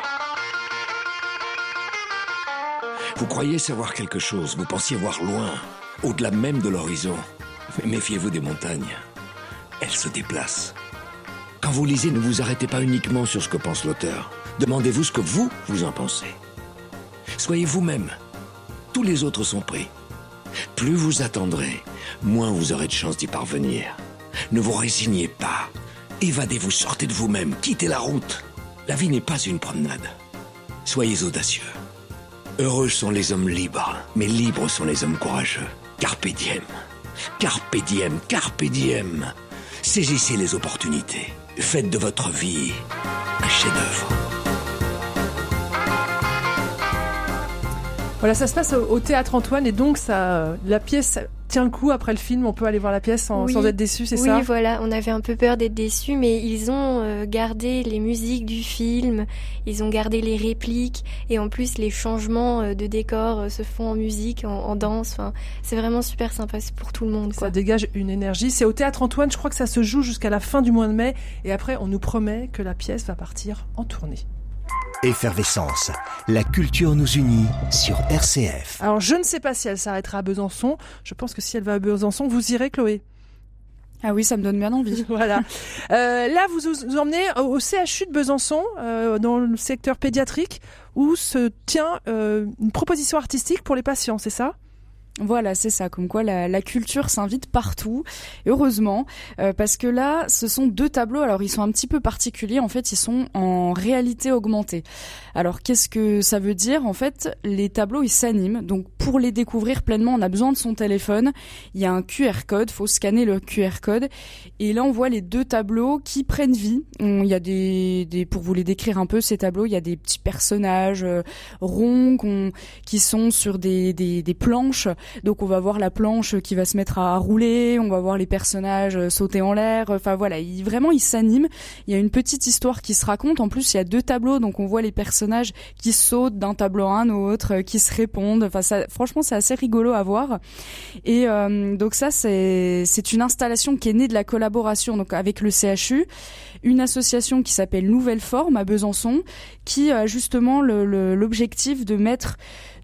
Vous croyez savoir quelque chose, vous pensiez voir loin, au-delà même de l'horizon. Mais méfiez-vous des montagnes. Elles se déplacent. Quand vous lisez, ne vous arrêtez pas uniquement sur ce que pense l'auteur. Demandez-vous ce que vous, vous en pensez. Soyez vous-même. Tous les autres sont pris. Plus vous attendrez, moins vous aurez de chances d'y parvenir. Ne vous résignez pas. Évadez-vous, sortez de vous-même, quittez la route. La vie n'est pas une promenade. Soyez audacieux. Heureux sont les hommes libres, mais libres sont les hommes courageux. Carpe diem. Carpe diem, carpe diem. Saisissez les opportunités. Faites de votre vie un chef-d'œuvre. Voilà, ça se passe au, au Théâtre Antoine et donc ça, la pièce tient le coup après le film. On peut aller voir la pièce sans, oui. sans être déçu, c'est oui, ça ? Oui, voilà, on avait un peu peur d'être déçus, mais ils ont euh, gardé les musiques du film, ils ont gardé les répliques et en plus les changements euh, de décor euh, se font en musique, en, en danse. Enfin, c'est vraiment super sympa, c'est pour tout le monde, quoi. Ça dégage une énergie. C'est au Théâtre Antoine, je crois que ça se joue jusqu'à la fin du mois de mai et après on nous promet que la pièce va partir en tournée. Effervescence, la culture nous unit sur R C F. Alors je ne sais pas si elle s'arrêtera à Besançon. Je pense que si elle va à Besançon, vous irez, Chloé. Ah oui, ça me donne bien envie. Voilà. Euh, là, vous vous emmenez au C H U de Besançon, euh, dans le secteur pédiatrique, où se tient euh, une proposition artistique pour les patients, c'est ça ? Voilà, c'est ça, comme quoi la, la culture s'invite partout, et heureusement, euh, parce que là, ce sont deux tableaux, alors ils sont un petit peu particuliers, en fait, ils sont en réalité augmentée. Alors, qu'est-ce que ça veut dire ? En fait, les tableaux, ils s'animent, donc pour les découvrir pleinement, on a besoin de son téléphone, il y a un Q R code, faut scanner le Q R code, et là, on voit les deux tableaux qui prennent vie. Il y a des, des pour vous les décrire un peu, ces tableaux, il y a des petits personnages euh, ronds qu'on, qui sont sur des, des, des planches. Donc on va voir la planche qui va se mettre à rouler, on va voir les personnages sauter en l'air, enfin voilà, il, vraiment ils s'animent, il y a une petite histoire qui se raconte, en plus il y a deux tableaux, donc on voit les personnages qui sautent d'un tableau à un autre, qui se répondent, enfin ça, franchement c'est assez rigolo à voir. Et euh, donc ça c'est, c'est une installation qui est née de la collaboration donc avec le C H U, une association qui s'appelle Nouvelle Forme à Besançon, qui a justement le, le, l'objectif de mettre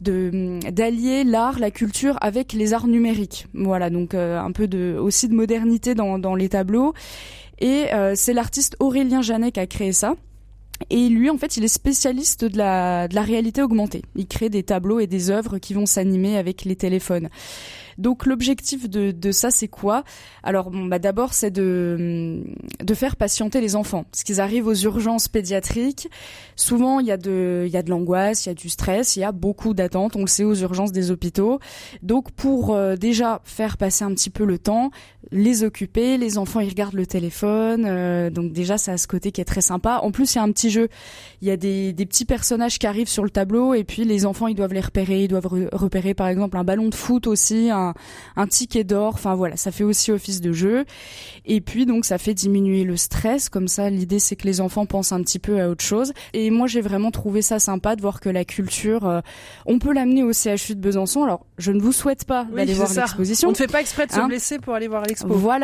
de d'allier l'art, la culture avec les arts numériques. Voilà, donc euh, un peu de aussi de modernité dans dans les tableaux. Et euh, c'est l'artiste Aurélien Janet qui a créé ça. Et lui, en fait, il est spécialiste de la de la réalité augmentée. Il crée des tableaux et des œuvres qui vont s'animer avec les téléphones. Donc l'objectif de, de ça, c'est quoi ? Alors bon, bah d'abord, c'est de de faire patienter les enfants, parce qu'ils arrivent aux urgences pédiatriques. Souvent, il y a de il y a de l'angoisse, il y a du stress, il y a beaucoup d'attentes. On le sait aux urgences des hôpitaux. Donc pour euh, déjà faire passer un petit peu le temps, les occuper, les enfants ils regardent le téléphone. Euh, donc déjà, ça a ce côté qui est très sympa. En plus, il y a un petit jeu. Il y a des des petits personnages qui arrivent sur le tableau et puis les enfants ils doivent les repérer. Ils doivent re- repérer par exemple un ballon de foot aussi. Un Un, un ticket d'or, enfin voilà, ça fait aussi office de jeu. Et puis donc ça fait diminuer le stress, comme ça l'idée c'est que les enfants pensent un petit peu à autre chose. Et moi j'ai vraiment trouvé ça sympa de voir que la culture, euh, on peut l'amener au C H U de Besançon. Alors je ne vous souhaite pas oui, d'aller voir ça. l'exposition. On ne fait pas exprès de se hein blesser pour aller voir l'expo. Voilà.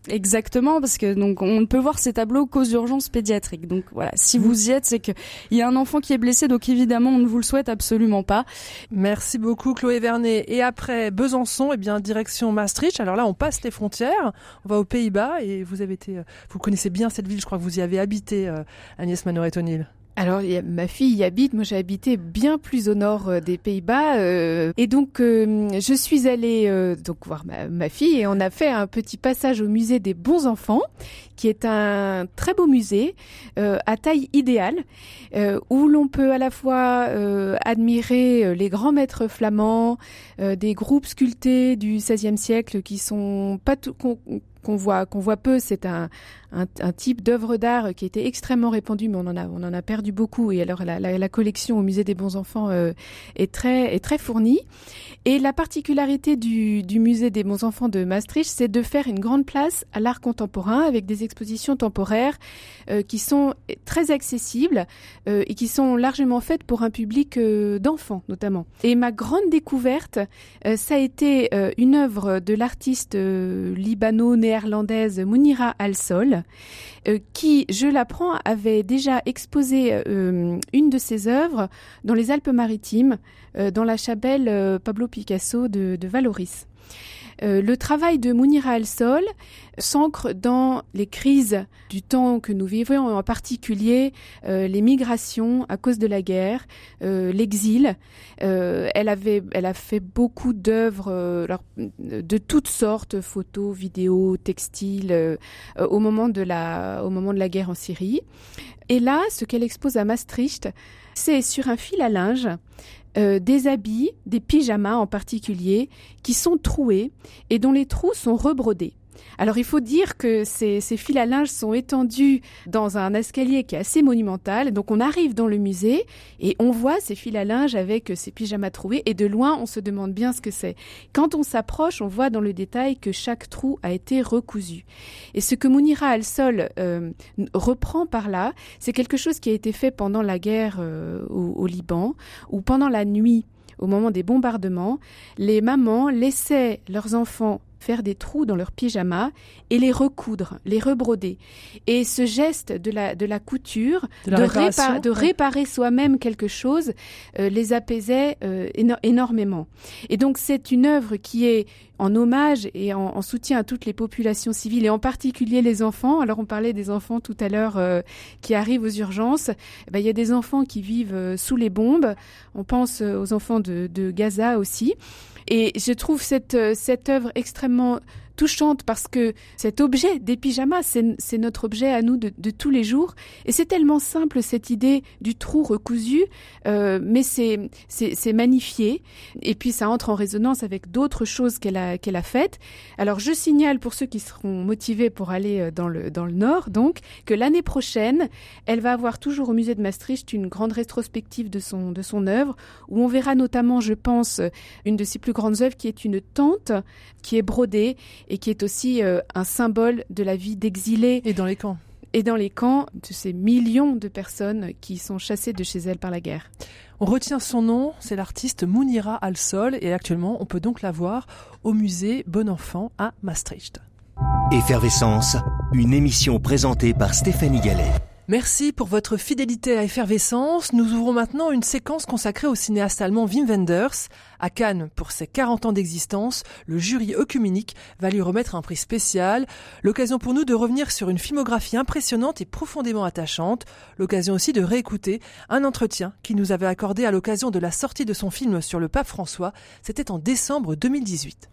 Exactement, parce que donc on ne peut voir ces tableaux qu'aux urgences pédiatriques. Donc voilà, si vous y êtes, c'est qu'il y a un enfant qui est blessé, donc évidemment on ne vous le souhaite absolument pas. Merci beaucoup Chloé Vernet. Et après Besançon, eh bien direction Maastricht. Alors là, on passe les frontières, on va aux Pays-Bas et vous avez été, vous connaissez bien cette ville, je crois que vous y avez habité, euh, Agnès Manoret-O'Neill. Alors, y a, ma fille y habite. Moi, j'ai habité bien plus au nord euh, des Pays-Bas. Euh, et donc, euh, je suis allée euh, donc voir ma, ma fille et on a fait un petit passage au musée des bons enfants, qui est un très beau musée euh, à taille idéale, euh, où l'on peut à la fois euh, admirer les grands maîtres flamands, euh, des groupes sculptés du seizième siècle qui sont pas tout... qu'on, qu'on voit qu'on voit peu. C'est un, un, un type d'œuvre d'art qui était extrêmement répandu, mais on en a on en a perdu beaucoup. Et alors la, la, la collection au musée des bons enfants euh, est très est très fournie. Et la particularité du, du musée des bons enfants de Maastricht, c'est de faire une grande place à l'art contemporain avec des expositions temporaires euh, qui sont très accessibles euh, et qui sont largement faites pour un public euh, d'enfants notamment. Et ma grande découverte, euh, ça a été euh, une œuvre de l'artiste euh, libano-néerlandaise Mounira Al-Sol, euh, qui, je l'apprends, avait déjà exposé euh, une de ses œuvres dans les Alpes-Maritimes, euh, dans la chapelle euh, Pablo Picasso de, de Vallauris. Euh, le travail de Mounira Al-Sol s'ancre dans les crises du temps que nous vivons, en particulier euh, les migrations à cause de la guerre, euh, l'exil. Euh, elle avait, elle a fait beaucoup d'œuvres euh, alors, de toutes sortes, photos, vidéos, textiles, euh, au moment de la, au moment de la guerre en Syrie. Et là, ce qu'elle expose à Maastricht, c'est sur un fil à linge. Euh, des habits, des pyjamas en particulier, qui sont troués et dont les trous sont rebrodés. Alors il faut dire que ces, ces fils à linge sont étendus dans un escalier qui est assez monumental. Donc on arrive dans le musée et on voit ces fils à linge avec ces pyjamas troués et de loin on se demande bien ce que c'est. Quand on s'approche, on voit dans le détail que chaque trou a été recousu. Et ce que Mounira Al-Sol euh, reprend par là, c'est quelque chose qui a été fait pendant la guerre euh, au, au Liban, ou pendant la nuit, au moment des bombardements, les mamans laissaient leurs enfants faire des trous dans leurs pyjamas et les recoudre, les rebroder. Et ce geste de la, de la couture, de, la de, répa- de réparer soi-même quelque chose, euh, les apaisait euh, éno- énormément. Et donc c'est une œuvre qui est en hommage et en, en soutien à toutes les populations civiles et en particulier les enfants. Alors on parlait des enfants tout à l'heure euh, qui arrivent aux urgences. Eh ben, il y a des enfants qui vivent euh, sous les bombes. On pense euh, aux enfants de, de Gaza aussi. Et je trouve cette, cette œuvre extrêmement touchante parce que cet objet des pyjamas, c'est, c'est notre objet à nous de, de tous les jours. Et c'est tellement simple, cette idée du trou recousu, euh, mais c'est, c'est, c'est magnifié. Et puis ça entre en résonance avec d'autres choses qu'elle a, qu'elle a faites. Alors je signale pour ceux qui seront motivés pour aller dans le, dans le Nord, donc, que l'année prochaine, elle va avoir toujours au musée de Maastricht une grande rétrospective de son, de son œuvre, où on verra notamment, je pense, une de ses plus grandes œuvres qui est une tente qui est brodée et qui est aussi euh, un symbole de la vie d'exilés. Et dans les camps. Et dans les camps de ces millions de personnes qui sont chassées de chez elles par la guerre. On retient son nom, c'est l'artiste Mounira Al-Sol et actuellement on peut donc la voir au musée Bon Enfant à Maastricht. Effervescence, une émission présentée par Stéphanie Gallet. Merci pour votre fidélité à Effervescence. Nous ouvrons maintenant une séquence consacrée au cinéaste allemand Wim Wenders. À Cannes, pour ses quarante ans d'existence, le jury œcuménique va lui remettre un prix spécial. L'occasion pour nous de revenir sur une filmographie impressionnante et profondément attachante. L'occasion aussi de réécouter un entretien qu'il nous avait accordé à l'occasion de la sortie de son film sur le pape François. C'était en décembre deux mille dix-huit.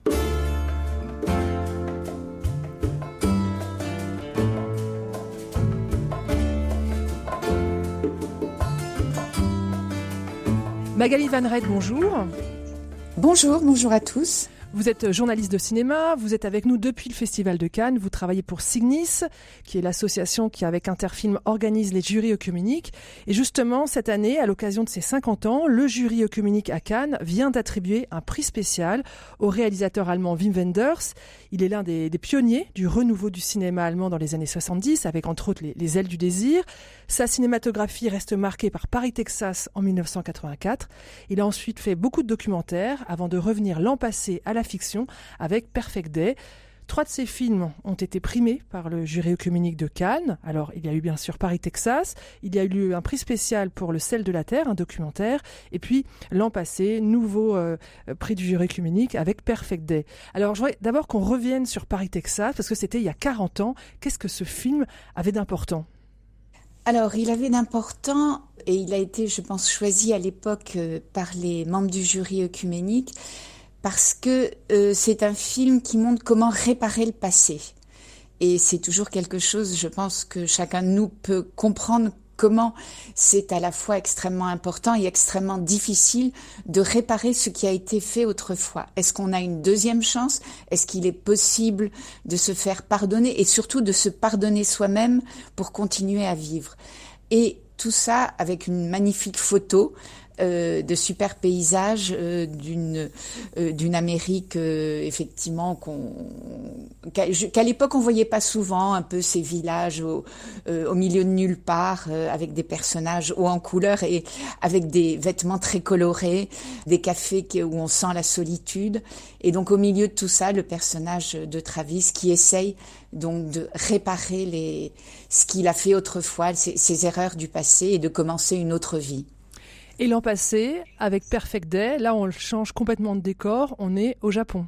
Magali Van Red, bonjour. Bonjour, bonjour à tous. Vous êtes journaliste de cinéma, vous êtes avec nous depuis le Festival de Cannes, vous travaillez pour Signis, qui est l'association qui, avec Interfilm, organise les jurys œcuméniques. Et justement, cette année, à l'occasion de ses cinquante ans, le jury œcuménique à Cannes vient d'attribuer un prix spécial au réalisateur allemand Wim Wenders. Il est l'un des, des pionniers du renouveau du cinéma allemand dans les années soixante-dix, avec entre autres les, les Ailes du désir. Sa cinématographie reste marquée par Paris, Texas en dix-neuf cent quatre-vingt-quatre. Il a ensuite fait beaucoup de documentaires avant de revenir l'an passé à la fiction avec Perfect Day. trois de ces films ont été primés par le jury œcuménique de Cannes. Alors, il y a eu bien sûr Paris, Texas. Il y a eu un prix spécial pour Le sel de la terre, un documentaire. Et puis, l'an passé, nouveau euh, prix du jury œcuménique avec Perfect Day. Alors, je voudrais d'abord qu'on revienne sur Paris, Texas, parce que c'était il y a quarante ans. Qu'est-ce que ce film avait d'important ? Alors, il avait d'important, et il a été, je pense, choisi à l'époque euh, par les membres du jury œcuménique, parce que euh, c'est un film qui montre comment réparer le passé. Et c'est toujours quelque chose, je pense, que chacun de nous peut comprendre comment c'est à la fois extrêmement important et extrêmement difficile de réparer ce qui a été fait autrefois. Est-ce qu'on a une deuxième chance ? Est-ce qu'il est possible de se faire pardonner et surtout de se pardonner soi-même pour continuer à vivre ? Et tout ça avec une magnifique photo euh, de super paysages euh, d'une euh, d'une Amérique euh, effectivement qu'on qu'à, qu'à l'époque on voyait pas souvent, un peu ces villages au, euh, au milieu de nulle part euh, avec des personnages hauts en couleur et avec des vêtements très colorés, des cafés qui, où on sent la solitude, et donc au milieu de tout ça le personnage de Travis qui essaye donc de réparer les ce qu'il a fait autrefois, ses, ses erreurs du passé, et de commencer une autre vie. Et l'an passé, avec Perfect Day, là on change complètement de décor, on est au Japon.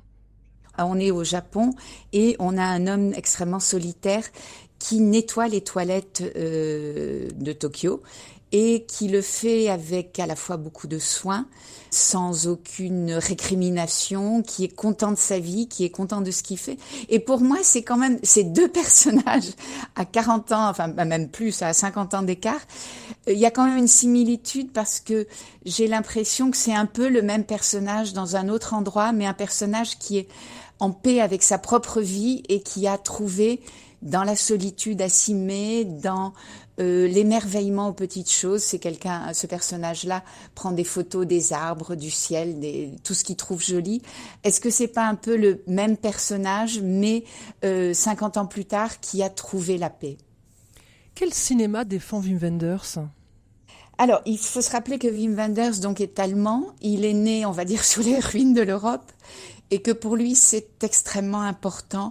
On est au Japon et on a un homme extrêmement solitaire qui nettoie les toilettes euh, de Tokyo et qui le fait avec à la fois beaucoup de soin, sans aucune récrimination, qui est content de sa vie, qui est content de ce qu'il fait. Et pour moi, c'est quand même ces deux personnages à quarante ans, enfin même plus, à cinquante ans d'écart, il y a quand même une similitude parce que j'ai l'impression que c'est un peu le même personnage dans un autre endroit, mais un personnage qui est en paix avec sa propre vie et qui a trouvé dans la solitude à s'aimer, dans euh, l'émerveillement aux petites choses. C'est quelqu'un, ce personnage-là prend des photos des arbres, du ciel, des, tout ce qu'il trouve joli. Est-ce que c'est pas un peu le même personnage, mais euh, cinquante ans plus tard, qui a trouvé la paix ? Quel cinéma défend Wim Wenders ? Alors, il faut se rappeler que Wim Wenders donc est allemand. Il est né, on va dire, sur les ruines de l'Europe, et que pour lui, c'est extrêmement important.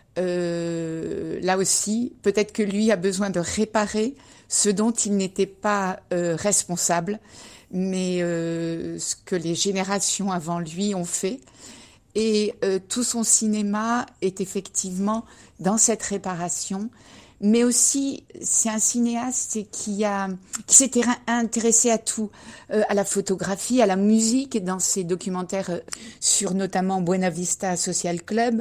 Euh, là aussi, peut-être que lui a besoin de réparer ce dont il n'était pas euh, responsable, mais euh, ce que les générations avant lui ont fait. Et euh, tout son cinéma est effectivement dans cette réparation. Mais aussi, c'est un cinéaste qui a, qui s'était intéressé à tout, euh, à la photographie, à la musique, dans ses documentaires euh, sur notamment Buena Vista Social Club,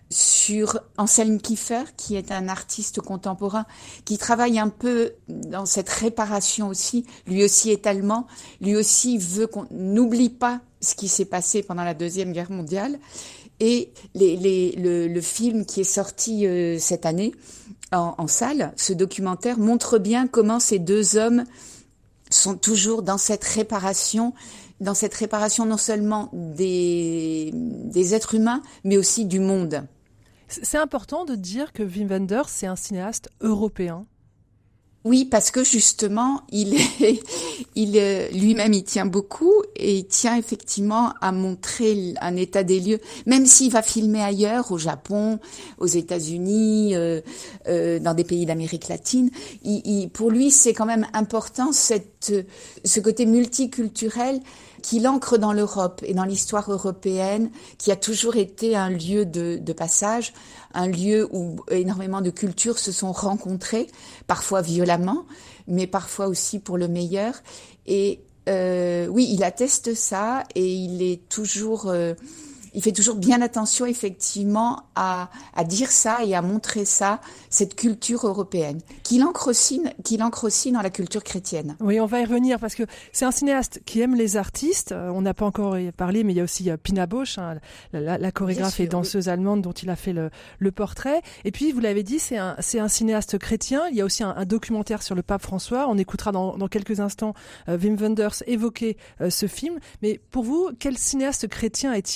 sur Anselm Kiefer, qui est un artiste contemporain, qui travaille un peu dans cette réparation aussi. Lui aussi est allemand, lui aussi veut qu'on n'oublie pas ce qui s'est passé pendant la Deuxième Guerre mondiale. Et les, les, le, le film qui est sorti euh, cette année en, en salle, ce documentaire montre bien comment ces deux hommes sont toujours dans cette réparation, dans cette réparation non seulement des, des êtres humains, mais aussi du monde. C'est important de dire que Wim Wenders, c'est un cinéaste européen. Oui, parce que justement, il est, il lui-même, il tient beaucoup et il tient effectivement à montrer un état des lieux, même s'il va filmer ailleurs, au Japon, aux États-Unis, euh, euh, dans des pays d'Amérique latine. Il, il, pour lui, c'est quand même important cette, ce côté multiculturel qu'il ancre dans l'Europe et dans l'histoire européenne, qui a toujours été un lieu de, de passage, un lieu où énormément de cultures se sont rencontrées, parfois violemment, mais parfois aussi pour le meilleur. Et euh, oui, il atteste ça et il est toujours... Euh, il fait toujours bien attention, effectivement, à, à dire ça et à montrer ça, cette culture européenne, qu'il ancre aussi, qu'il ancre aussi dans la culture chrétienne. Oui, on va y revenir, parce que c'est un cinéaste qui aime les artistes. On n'a pas encore parlé, mais il y a aussi Pina Bausch, hein, la, la, la chorégraphe sûr, et danseuse oui. allemande dont il a fait le, le portrait. Et puis, vous l'avez dit, c'est un, c'est un cinéaste chrétien. Il y a aussi un, un documentaire sur le pape François. On écoutera dans, dans quelques instants euh, Wim Wenders évoquer euh, ce film. Mais pour vous, quel cinéaste chrétien est-il ?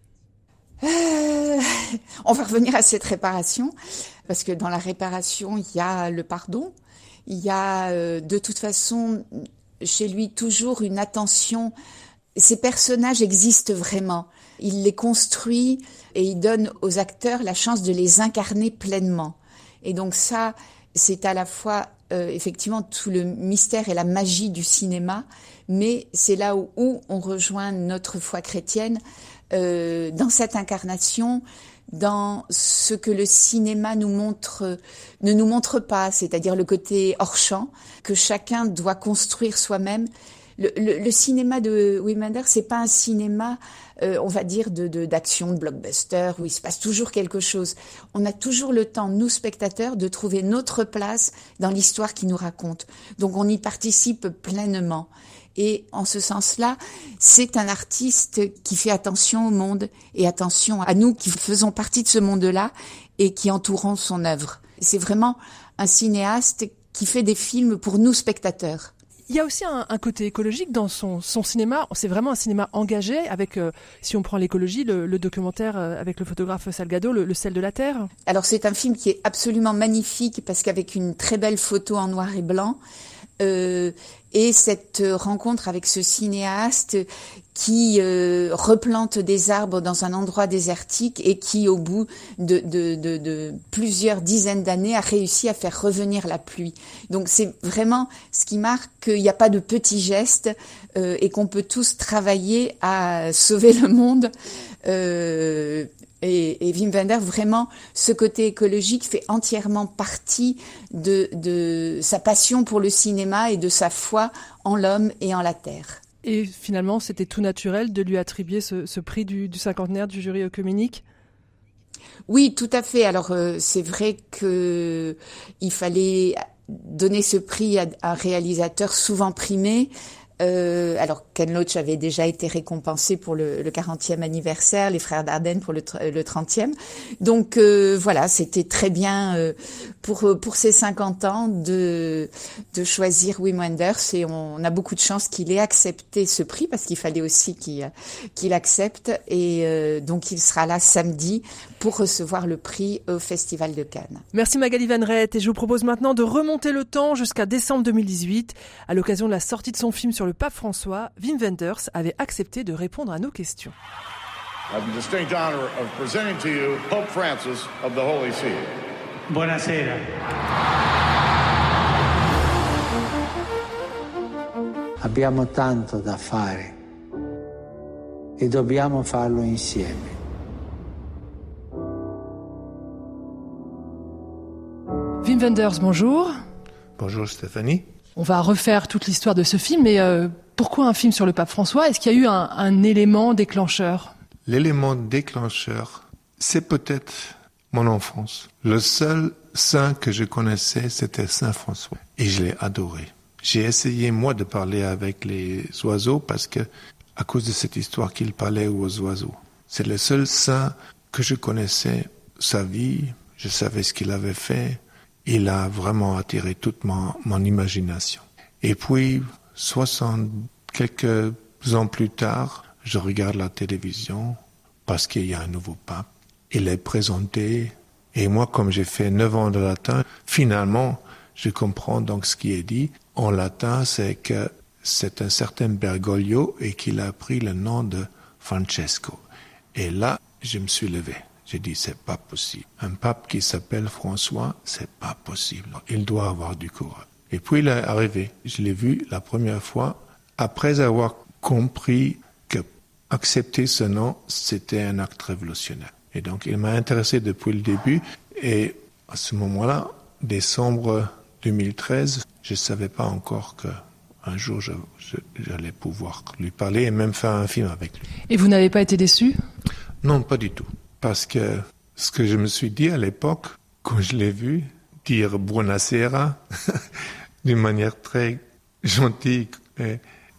Euh, on va revenir à cette réparation, parce que dans la réparation, il y a le pardon, il y a euh, de toute façon chez lui toujours une attention ces personnages existent vraiment. Il les construit et il donne aux acteurs la chance de les incarner pleinement. Et donc ça, c'est à la fois euh, effectivement tout le mystère et la magie du cinéma, mais c'est là où, où on rejoint notre foi chrétienne, euh, dans cette incarnation, dans ce que le cinéma nous montre, ne nous montre pas, c'est-à-dire le côté hors champ, que chacun doit construire soi-même. Le, le, le cinéma de Wim Wenders, c'est pas un cinéma, euh, on va dire, de, de, d'action, de blockbuster, où il se passe toujours quelque chose. On a toujours le temps, nous spectateurs, de trouver notre place dans l'histoire qu'il nous raconte. Donc on y participe pleinement. Et en ce sens-là, c'est un artiste qui fait attention au monde et attention à nous qui faisons partie de ce monde-là et qui entourons son œuvre. C'est vraiment un cinéaste qui fait des films pour nous spectateurs. Il y a aussi un, un côté écologique dans son, son cinéma. C'est vraiment un cinéma engagé avec, euh, si on prend l'écologie, le, le documentaire avec le photographe Salgado, le, le sel de la terre. Alors c'est un film qui est absolument magnifique parce qu'avec une très belle photo en noir et blanc, euh, et cette rencontre avec ce cinéaste qui euh, replante des arbres dans un endroit désertique et qui, au bout de, de, de, de plusieurs dizaines d'années, a réussi à faire revenir la pluie. Donc c'est vraiment ce qui marque qu'il n'y a pas de petits gestes euh, et qu'on peut tous travailler à sauver le monde. Euh, Et, et Wim Wenders, vraiment, ce côté écologique fait entièrement partie de, de sa passion pour le cinéma et de sa foi en l'homme et en la terre. Et finalement, c'était tout naturel de lui attribuer ce, ce prix du, du cinquantenaire du jury œcuménique ? Oui, tout à fait. Alors, euh, c'est vrai que il fallait donner ce prix à un réalisateur souvent primé. Euh, alors Ken Loach avait déjà été récompensé pour le, le quarantième anniversaire, les frères Dardenne pour le, le trentième. Donc euh, voilà, c'était très bien euh, pour pour ses cinquante ans de de choisir Wim Wenders et on, on a beaucoup de chance qu'il ait accepté ce prix parce qu'il fallait aussi qu'il qu'il accepte et euh, donc il sera là samedi pour recevoir le prix au Festival de Cannes. Merci Magali Van Rett et je vous propose maintenant de remonter le temps jusqu'à décembre deux mille dix-huit à l'occasion de la sortie de son film sur le pape François. Wim Wenders avait accepté de répondre à nos questions. I have the distinct honor of presenting to you Pope Francis of the Holy See. Buonasera. Abbiamo tanto da fare e dobbiamo farlo insieme. Wim Wenders, bonjour. Bonjour Stéphanie. On va refaire toute l'histoire de ce film, mais euh, pourquoi un film sur le pape François ? Est-ce qu'il y a eu un, un élément déclencheur ? L'élément déclencheur, c'est peut-être mon enfance. Le seul saint que je connaissais, c'était Saint François. Et je l'ai adoré. J'ai essayé, moi, de parler avec les oiseaux parce que, à cause de cette histoire qu'il parlait aux oiseaux. C'est le seul saint que je connaissais, sa vie, je savais ce qu'il avait fait. Il a vraiment attiré toute mon, mon imagination. Et puis, soixante quelques ans plus tard, je regarde la télévision parce qu'il y a un nouveau pape. Il est présenté et moi, comme j'ai fait neuf ans de latin, finalement, je comprends donc ce qui est dit. En latin, c'est que c'est un certain Bergoglio et qu'il a pris le nom de Francesco. Et là, je me suis levé. J'ai dit, c'est pas possible. Un pape qui s'appelle François, c'est pas possible. Il doit avoir du courage. Et puis il est arrivé. Je l'ai vu la première fois après avoir compris que accepter ce nom, c'était un acte révolutionnaire. Et donc il m'a intéressé depuis le début. Et à ce moment-là, décembre deux mille treize, je savais pas encore que un jour je, je, j'allais pouvoir lui parler et même faire un film avec lui. Et vous n'avez pas été déçu ? Non, pas du tout. Parce que ce que je me suis dit à l'époque, quand je l'ai vu dire Buonasera, d'une manière très gentille et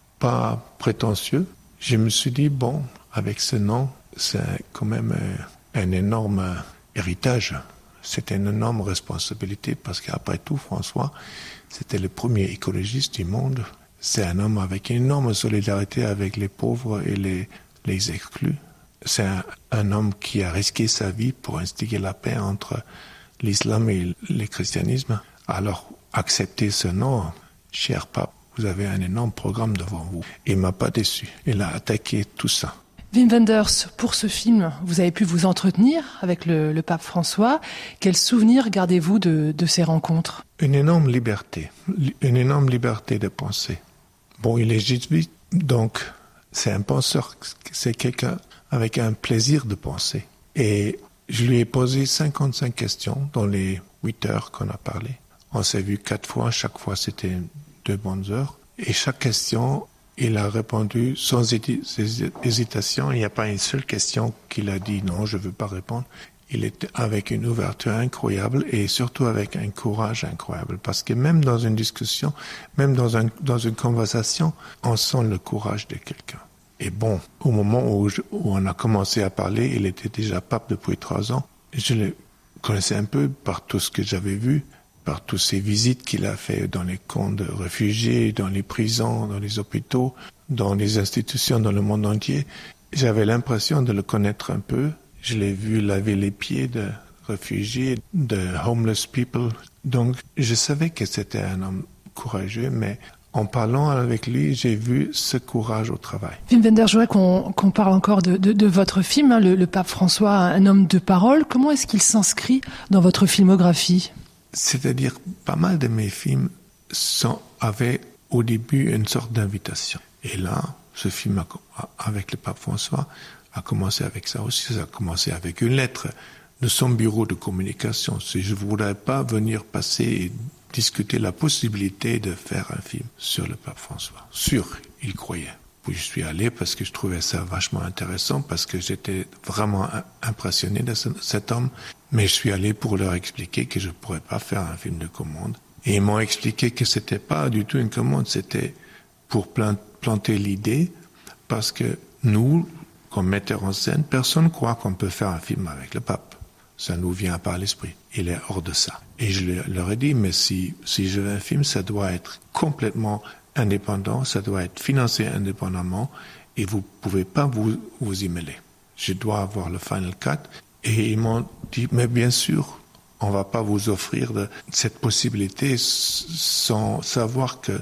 pas prétentieux, je me suis dit, bon, avec ce nom, c'est quand même un, un énorme héritage. C'est une énorme responsabilité parce qu'après tout, François, c'était le premier écologiste du monde. C'est un homme avec une énorme solidarité avec les pauvres et les, les exclus. C'est un, un homme qui a risqué sa vie pour instiguer la paix entre l'islam et le christianisme. Alors, accepter ce nom, cher pape, vous avez un énorme programme devant vous. Il m'a pas déçu. Il a attaqué tout ça. Wim Wenders, pour ce film, vous avez pu vous entretenir avec le, le pape François. Quels souvenirs gardez-vous de, de ces rencontres ? Une énorme liberté. Une énorme liberté de penser. Bon, il est jésuite, donc c'est un penseur, c'est quelqu'un avec un plaisir de penser. Et je lui ai posé cinquante-cinq questions dans les huit heures qu'on a parlé. On s'est vu quatre fois, chaque fois c'était deux bonnes heures. Et chaque question, il a répondu sans hésitation. Il n'y a pas une seule question qu'il a dit non, je ne veux pas répondre. Il était avec une ouverture incroyable et surtout avec un courage incroyable. Parce que même dans une discussion, même dans, un, dans une conversation, on sent le courage de quelqu'un. Et bon, au moment où, je, où on a commencé à parler, il était déjà pape depuis trois ans. Je le connaissais un peu par tout ce que j'avais vu, par toutes ces visites qu'il a fait dans les camps de réfugiés, dans les prisons, dans les hôpitaux, dans les institutions dans le monde entier. J'avais l'impression de le connaître un peu. Je l'ai vu laver les pieds de réfugiés, de homeless people. Donc, je savais que c'était un homme courageux, mais en parlant avec lui, j'ai vu ce courage au travail. Wim Wenders, je voudrais qu'on, qu'on parle encore de, de, de votre film, hein, le, le pape François, un homme de parole. Comment est-ce qu'il s'inscrit dans votre filmographie ? C'est-à-dire, pas mal de mes films sont, avaient au début une sorte d'invitation. Et là, ce film a, avec le pape François a commencé avec ça aussi. Ça a commencé avec une lettre de son bureau de communication. Si je ne voudrais pas venir passer et discuter la possibilité de faire un film sur le pape François. Sûr, il croyait. Puis je suis allé parce que je trouvais ça vachement intéressant, parce que j'étais vraiment impressionné de ce, cet homme. Mais je suis allé pour leur expliquer que je ne pourrais pas faire un film de commande. Et ils m'ont expliqué que c'était pas du tout une commande, c'était pour planter l'idée, parce que nous, comme metteurs en scène, personne ne croit qu'on peut faire un film avec le pape. Ça nous vient pas à l'esprit. Il est hors de ça. Et je leur ai dit, mais si, si je veux un film, ça doit être complètement indépendant, ça doit être financé indépendamment, et vous pouvez pas vous, vous y mêler. Je dois avoir le Final Cut. Et ils m'ont dit, mais bien sûr, on va pas vous offrir de, cette possibilité sans savoir que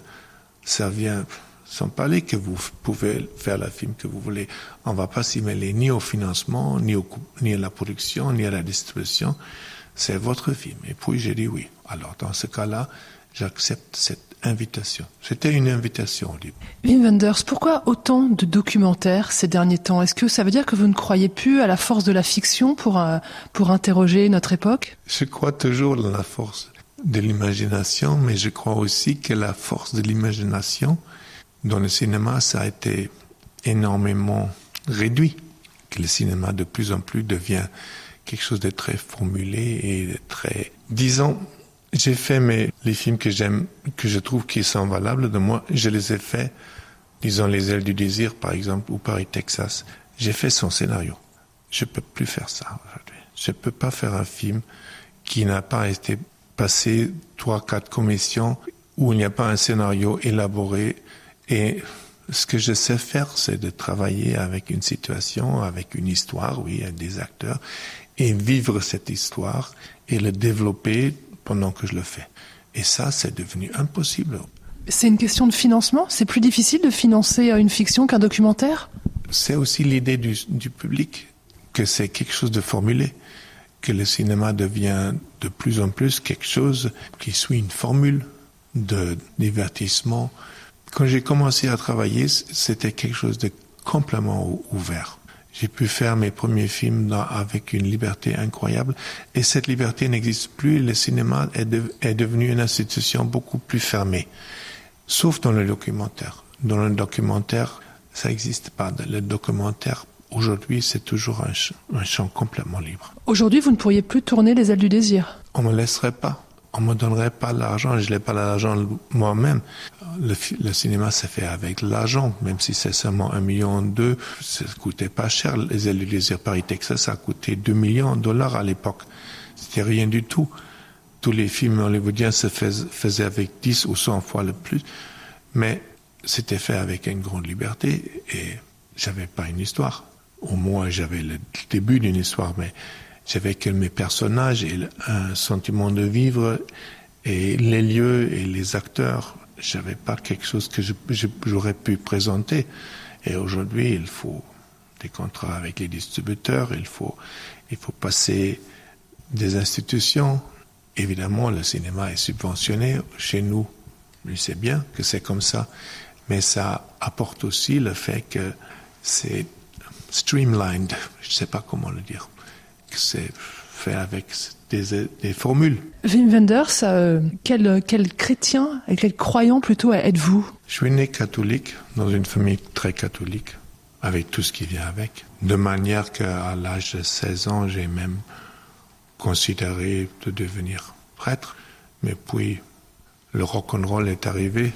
ça vient, sans parler que vous pouvez faire le film que vous voulez. On va pas s'y mêler ni au financement, ni, au, ni à la production, ni à la distribution. C'est votre film. Et puis j'ai dit oui. Alors dans ce cas-là, j'accepte cette invitation. C'était une invitation au début. Wim Wenders, pourquoi autant de documentaires ces derniers temps ? Est-ce que ça veut dire que vous ne croyez plus à la force de la fiction pour, euh, pour interroger notre époque ? Je crois toujours à la force de l'imagination, mais je crois aussi que la force de l'imagination, dans le cinéma, ça a été énormément réduit. Que le cinéma de plus en plus devient quelque chose de très formulé et de très... Disons, j'ai fait mes, les films que j'aime, que je trouve qui sont valables de moi, je les ai faits, disons Les Ailes du Désir par exemple, ou Paris, Texas. J'ai fait son scénario. Je peux plus faire ça aujourd'hui. Je peux pas faire un film qui n'a pas été passé trois, quatre commissions, où il n'y a pas un scénario élaboré. Et ce que je sais faire, c'est de travailler avec une situation, avec une histoire, oui, avec des acteurs, et vivre cette histoire et le développer pendant que je le fais. Et ça, c'est devenu impossible. C'est une question de financement ? C'est plus difficile de financer une fiction qu'un documentaire ? C'est aussi l'idée du, du public, que c'est quelque chose de formulé, que le cinéma devient de plus en plus quelque chose qui suit une formule de divertissement. Quand j'ai commencé à travailler, c'était quelque chose de complètement ouvert. J'ai pu faire mes premiers films dans, avec une liberté incroyable. Et cette liberté n'existe plus. Le cinéma est, de, est devenu une institution beaucoup plus fermée. Sauf dans le documentaire. Dans le documentaire, ça n'existe pas. Le documentaire, aujourd'hui, c'est toujours un, ch- un champ complètement libre. Aujourd'hui, vous ne pourriez plus tourner Les Ailes du Désir ? On me laisserait pas. On me donnerait pas l'argent, je n'ai pas l'argent moi-même. Le, le cinéma, c'est fait avec l'argent, même si c'est seulement un million deux, ça coûtait pas cher. Les Ailes du Désir Paris, Texas, ça a coûté deux millions de dollars à l'époque. C'était rien du tout. Tous les films hollywoodiens se fais, faisaient avec dix ou cent fois le plus. Mais c'était fait avec une grande liberté et j'avais pas une histoire. Au moins, j'avais le début d'une histoire, mais j'avais que mes personnages et un sentiment de vivre et les lieux et les acteurs. j'avais pas quelque chose que je, je, j'aurais pu présenter. Et aujourd'hui, il faut des contrats avec les distributeurs, il faut, il faut passer des institutions. Évidemment, le cinéma est subventionné chez nous. Je sais bien que c'est comme ça. Mais ça apporte aussi le fait que c'est streamlined, je ne sais pas comment le dire, que c'est fait avec des, des formules. Wim Wenders, euh, quel, quel chrétien et quel croyant plutôt êtes-vous? Je suis né catholique, dans une famille très catholique, avec tout ce qui vient avec. De manière qu'à l'âge de seize ans, j'ai même considéré de devenir prêtre. Mais puis, le rock'n'roll est arrivé,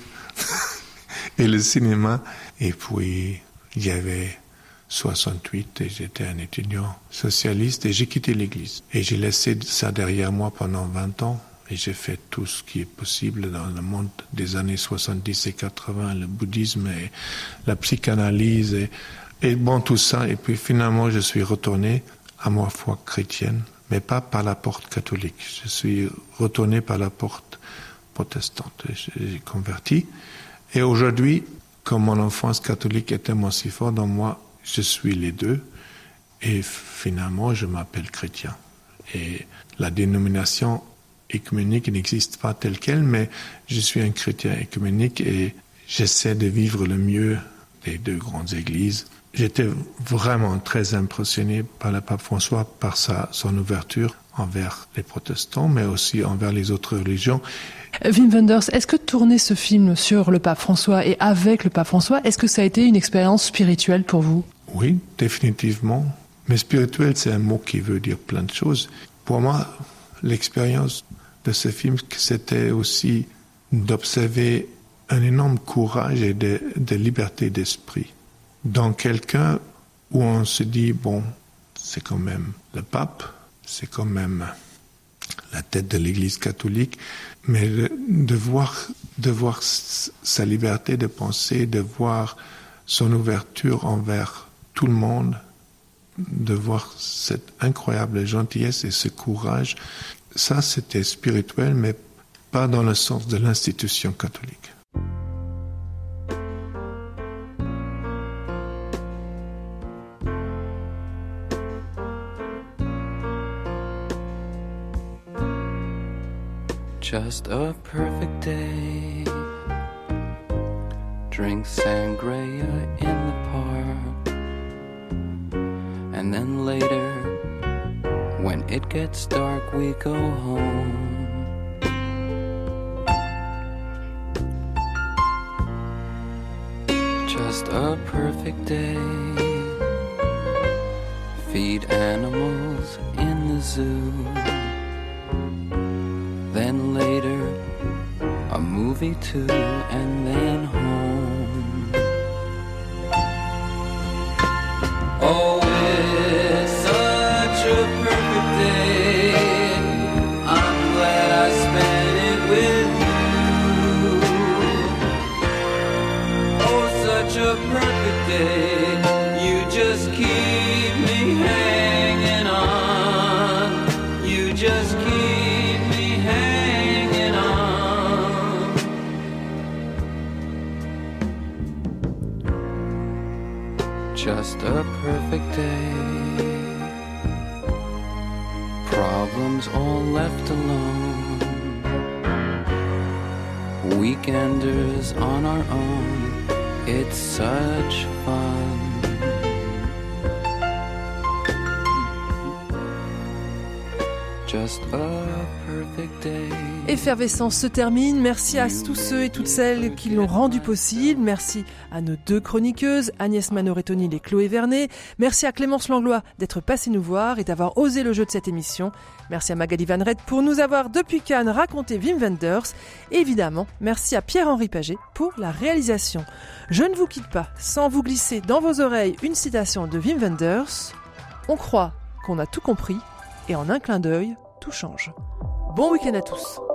et le cinéma, et puis il y avait soixante-huit et j'étais un étudiant socialiste et j'ai quitté l'église. Et j'ai laissé ça derrière moi pendant vingt ans et j'ai fait tout ce qui est possible dans le monde des années soixante-dix et quatre-vingts, le bouddhisme et la psychanalyse et, et bon tout ça. Et puis finalement je suis retourné à ma foi chrétienne, mais pas par la porte catholique. Je suis retourné par la porte protestante. J'ai converti. Et aujourd'hui, comme mon enfance catholique est tellement si forte dans moi, je suis les deux. Et finalement, je m'appelle chrétien. Et la dénomination œcuménique n'existe pas telle qu'elle, mais je suis un chrétien œcuménique et j'essaie de vivre le mieux des deux grandes églises. J'étais vraiment très impressionné par le pape François, par sa, son ouverture envers les protestants, mais aussi envers les autres religions. Wim Wenders, est-ce que tourner ce film sur le pape François et avec le pape François, est-ce que ça a été une expérience spirituelle pour vous? Oui, définitivement. Mais spirituel, c'est un mot qui veut dire plein de choses. Pour moi, l'expérience de ce film, c'était aussi d'observer un énorme courage et de, de liberté d'esprit dans quelqu'un où on se dit, bon, c'est quand même le pape, c'est quand même la tête de l'Église catholique, mais de, de voir, de voir sa liberté de penser, de voir son ouverture envers tout le monde, de voir cette incroyable gentillesse et ce courage, ça c'était spirituel, mais pas dans le sens de l'institution catholique. Just a perfect day. Drink sangria in the park. And then later, when it gets dark, we go home. Just a perfect day. Feed animals in the zoo. Then later, a movie too, and then home. Oh, it's such a perfect day. I'm glad I spent it with you. Oh, such a perfect day. You just keep me hanging on. You just keep just a perfect day. Problems all left alone. Weekenders on our own. It's such fun. Just a perfect day. Effervescence se termine. Merci à tous ceux et toutes celles qui l'ont rendu possible. Merci à nos deux chroniqueuses, Agnès Manoretoni et Chloé Vernet. Merci à Clémence Langlois d'être passée nous voir et d'avoir osé le jeu de cette émission. Merci à Magali Van Red pour nous avoir, depuis Cannes, raconté Wim Wenders. Et évidemment, merci à Pierre-Henri Paget pour la réalisation. Je ne vous quitte pas sans vous glisser dans vos oreilles une citation de Wim Wenders. On croit qu'on a tout compris et en un clin d'œil, tout change. Bon week-end à tous.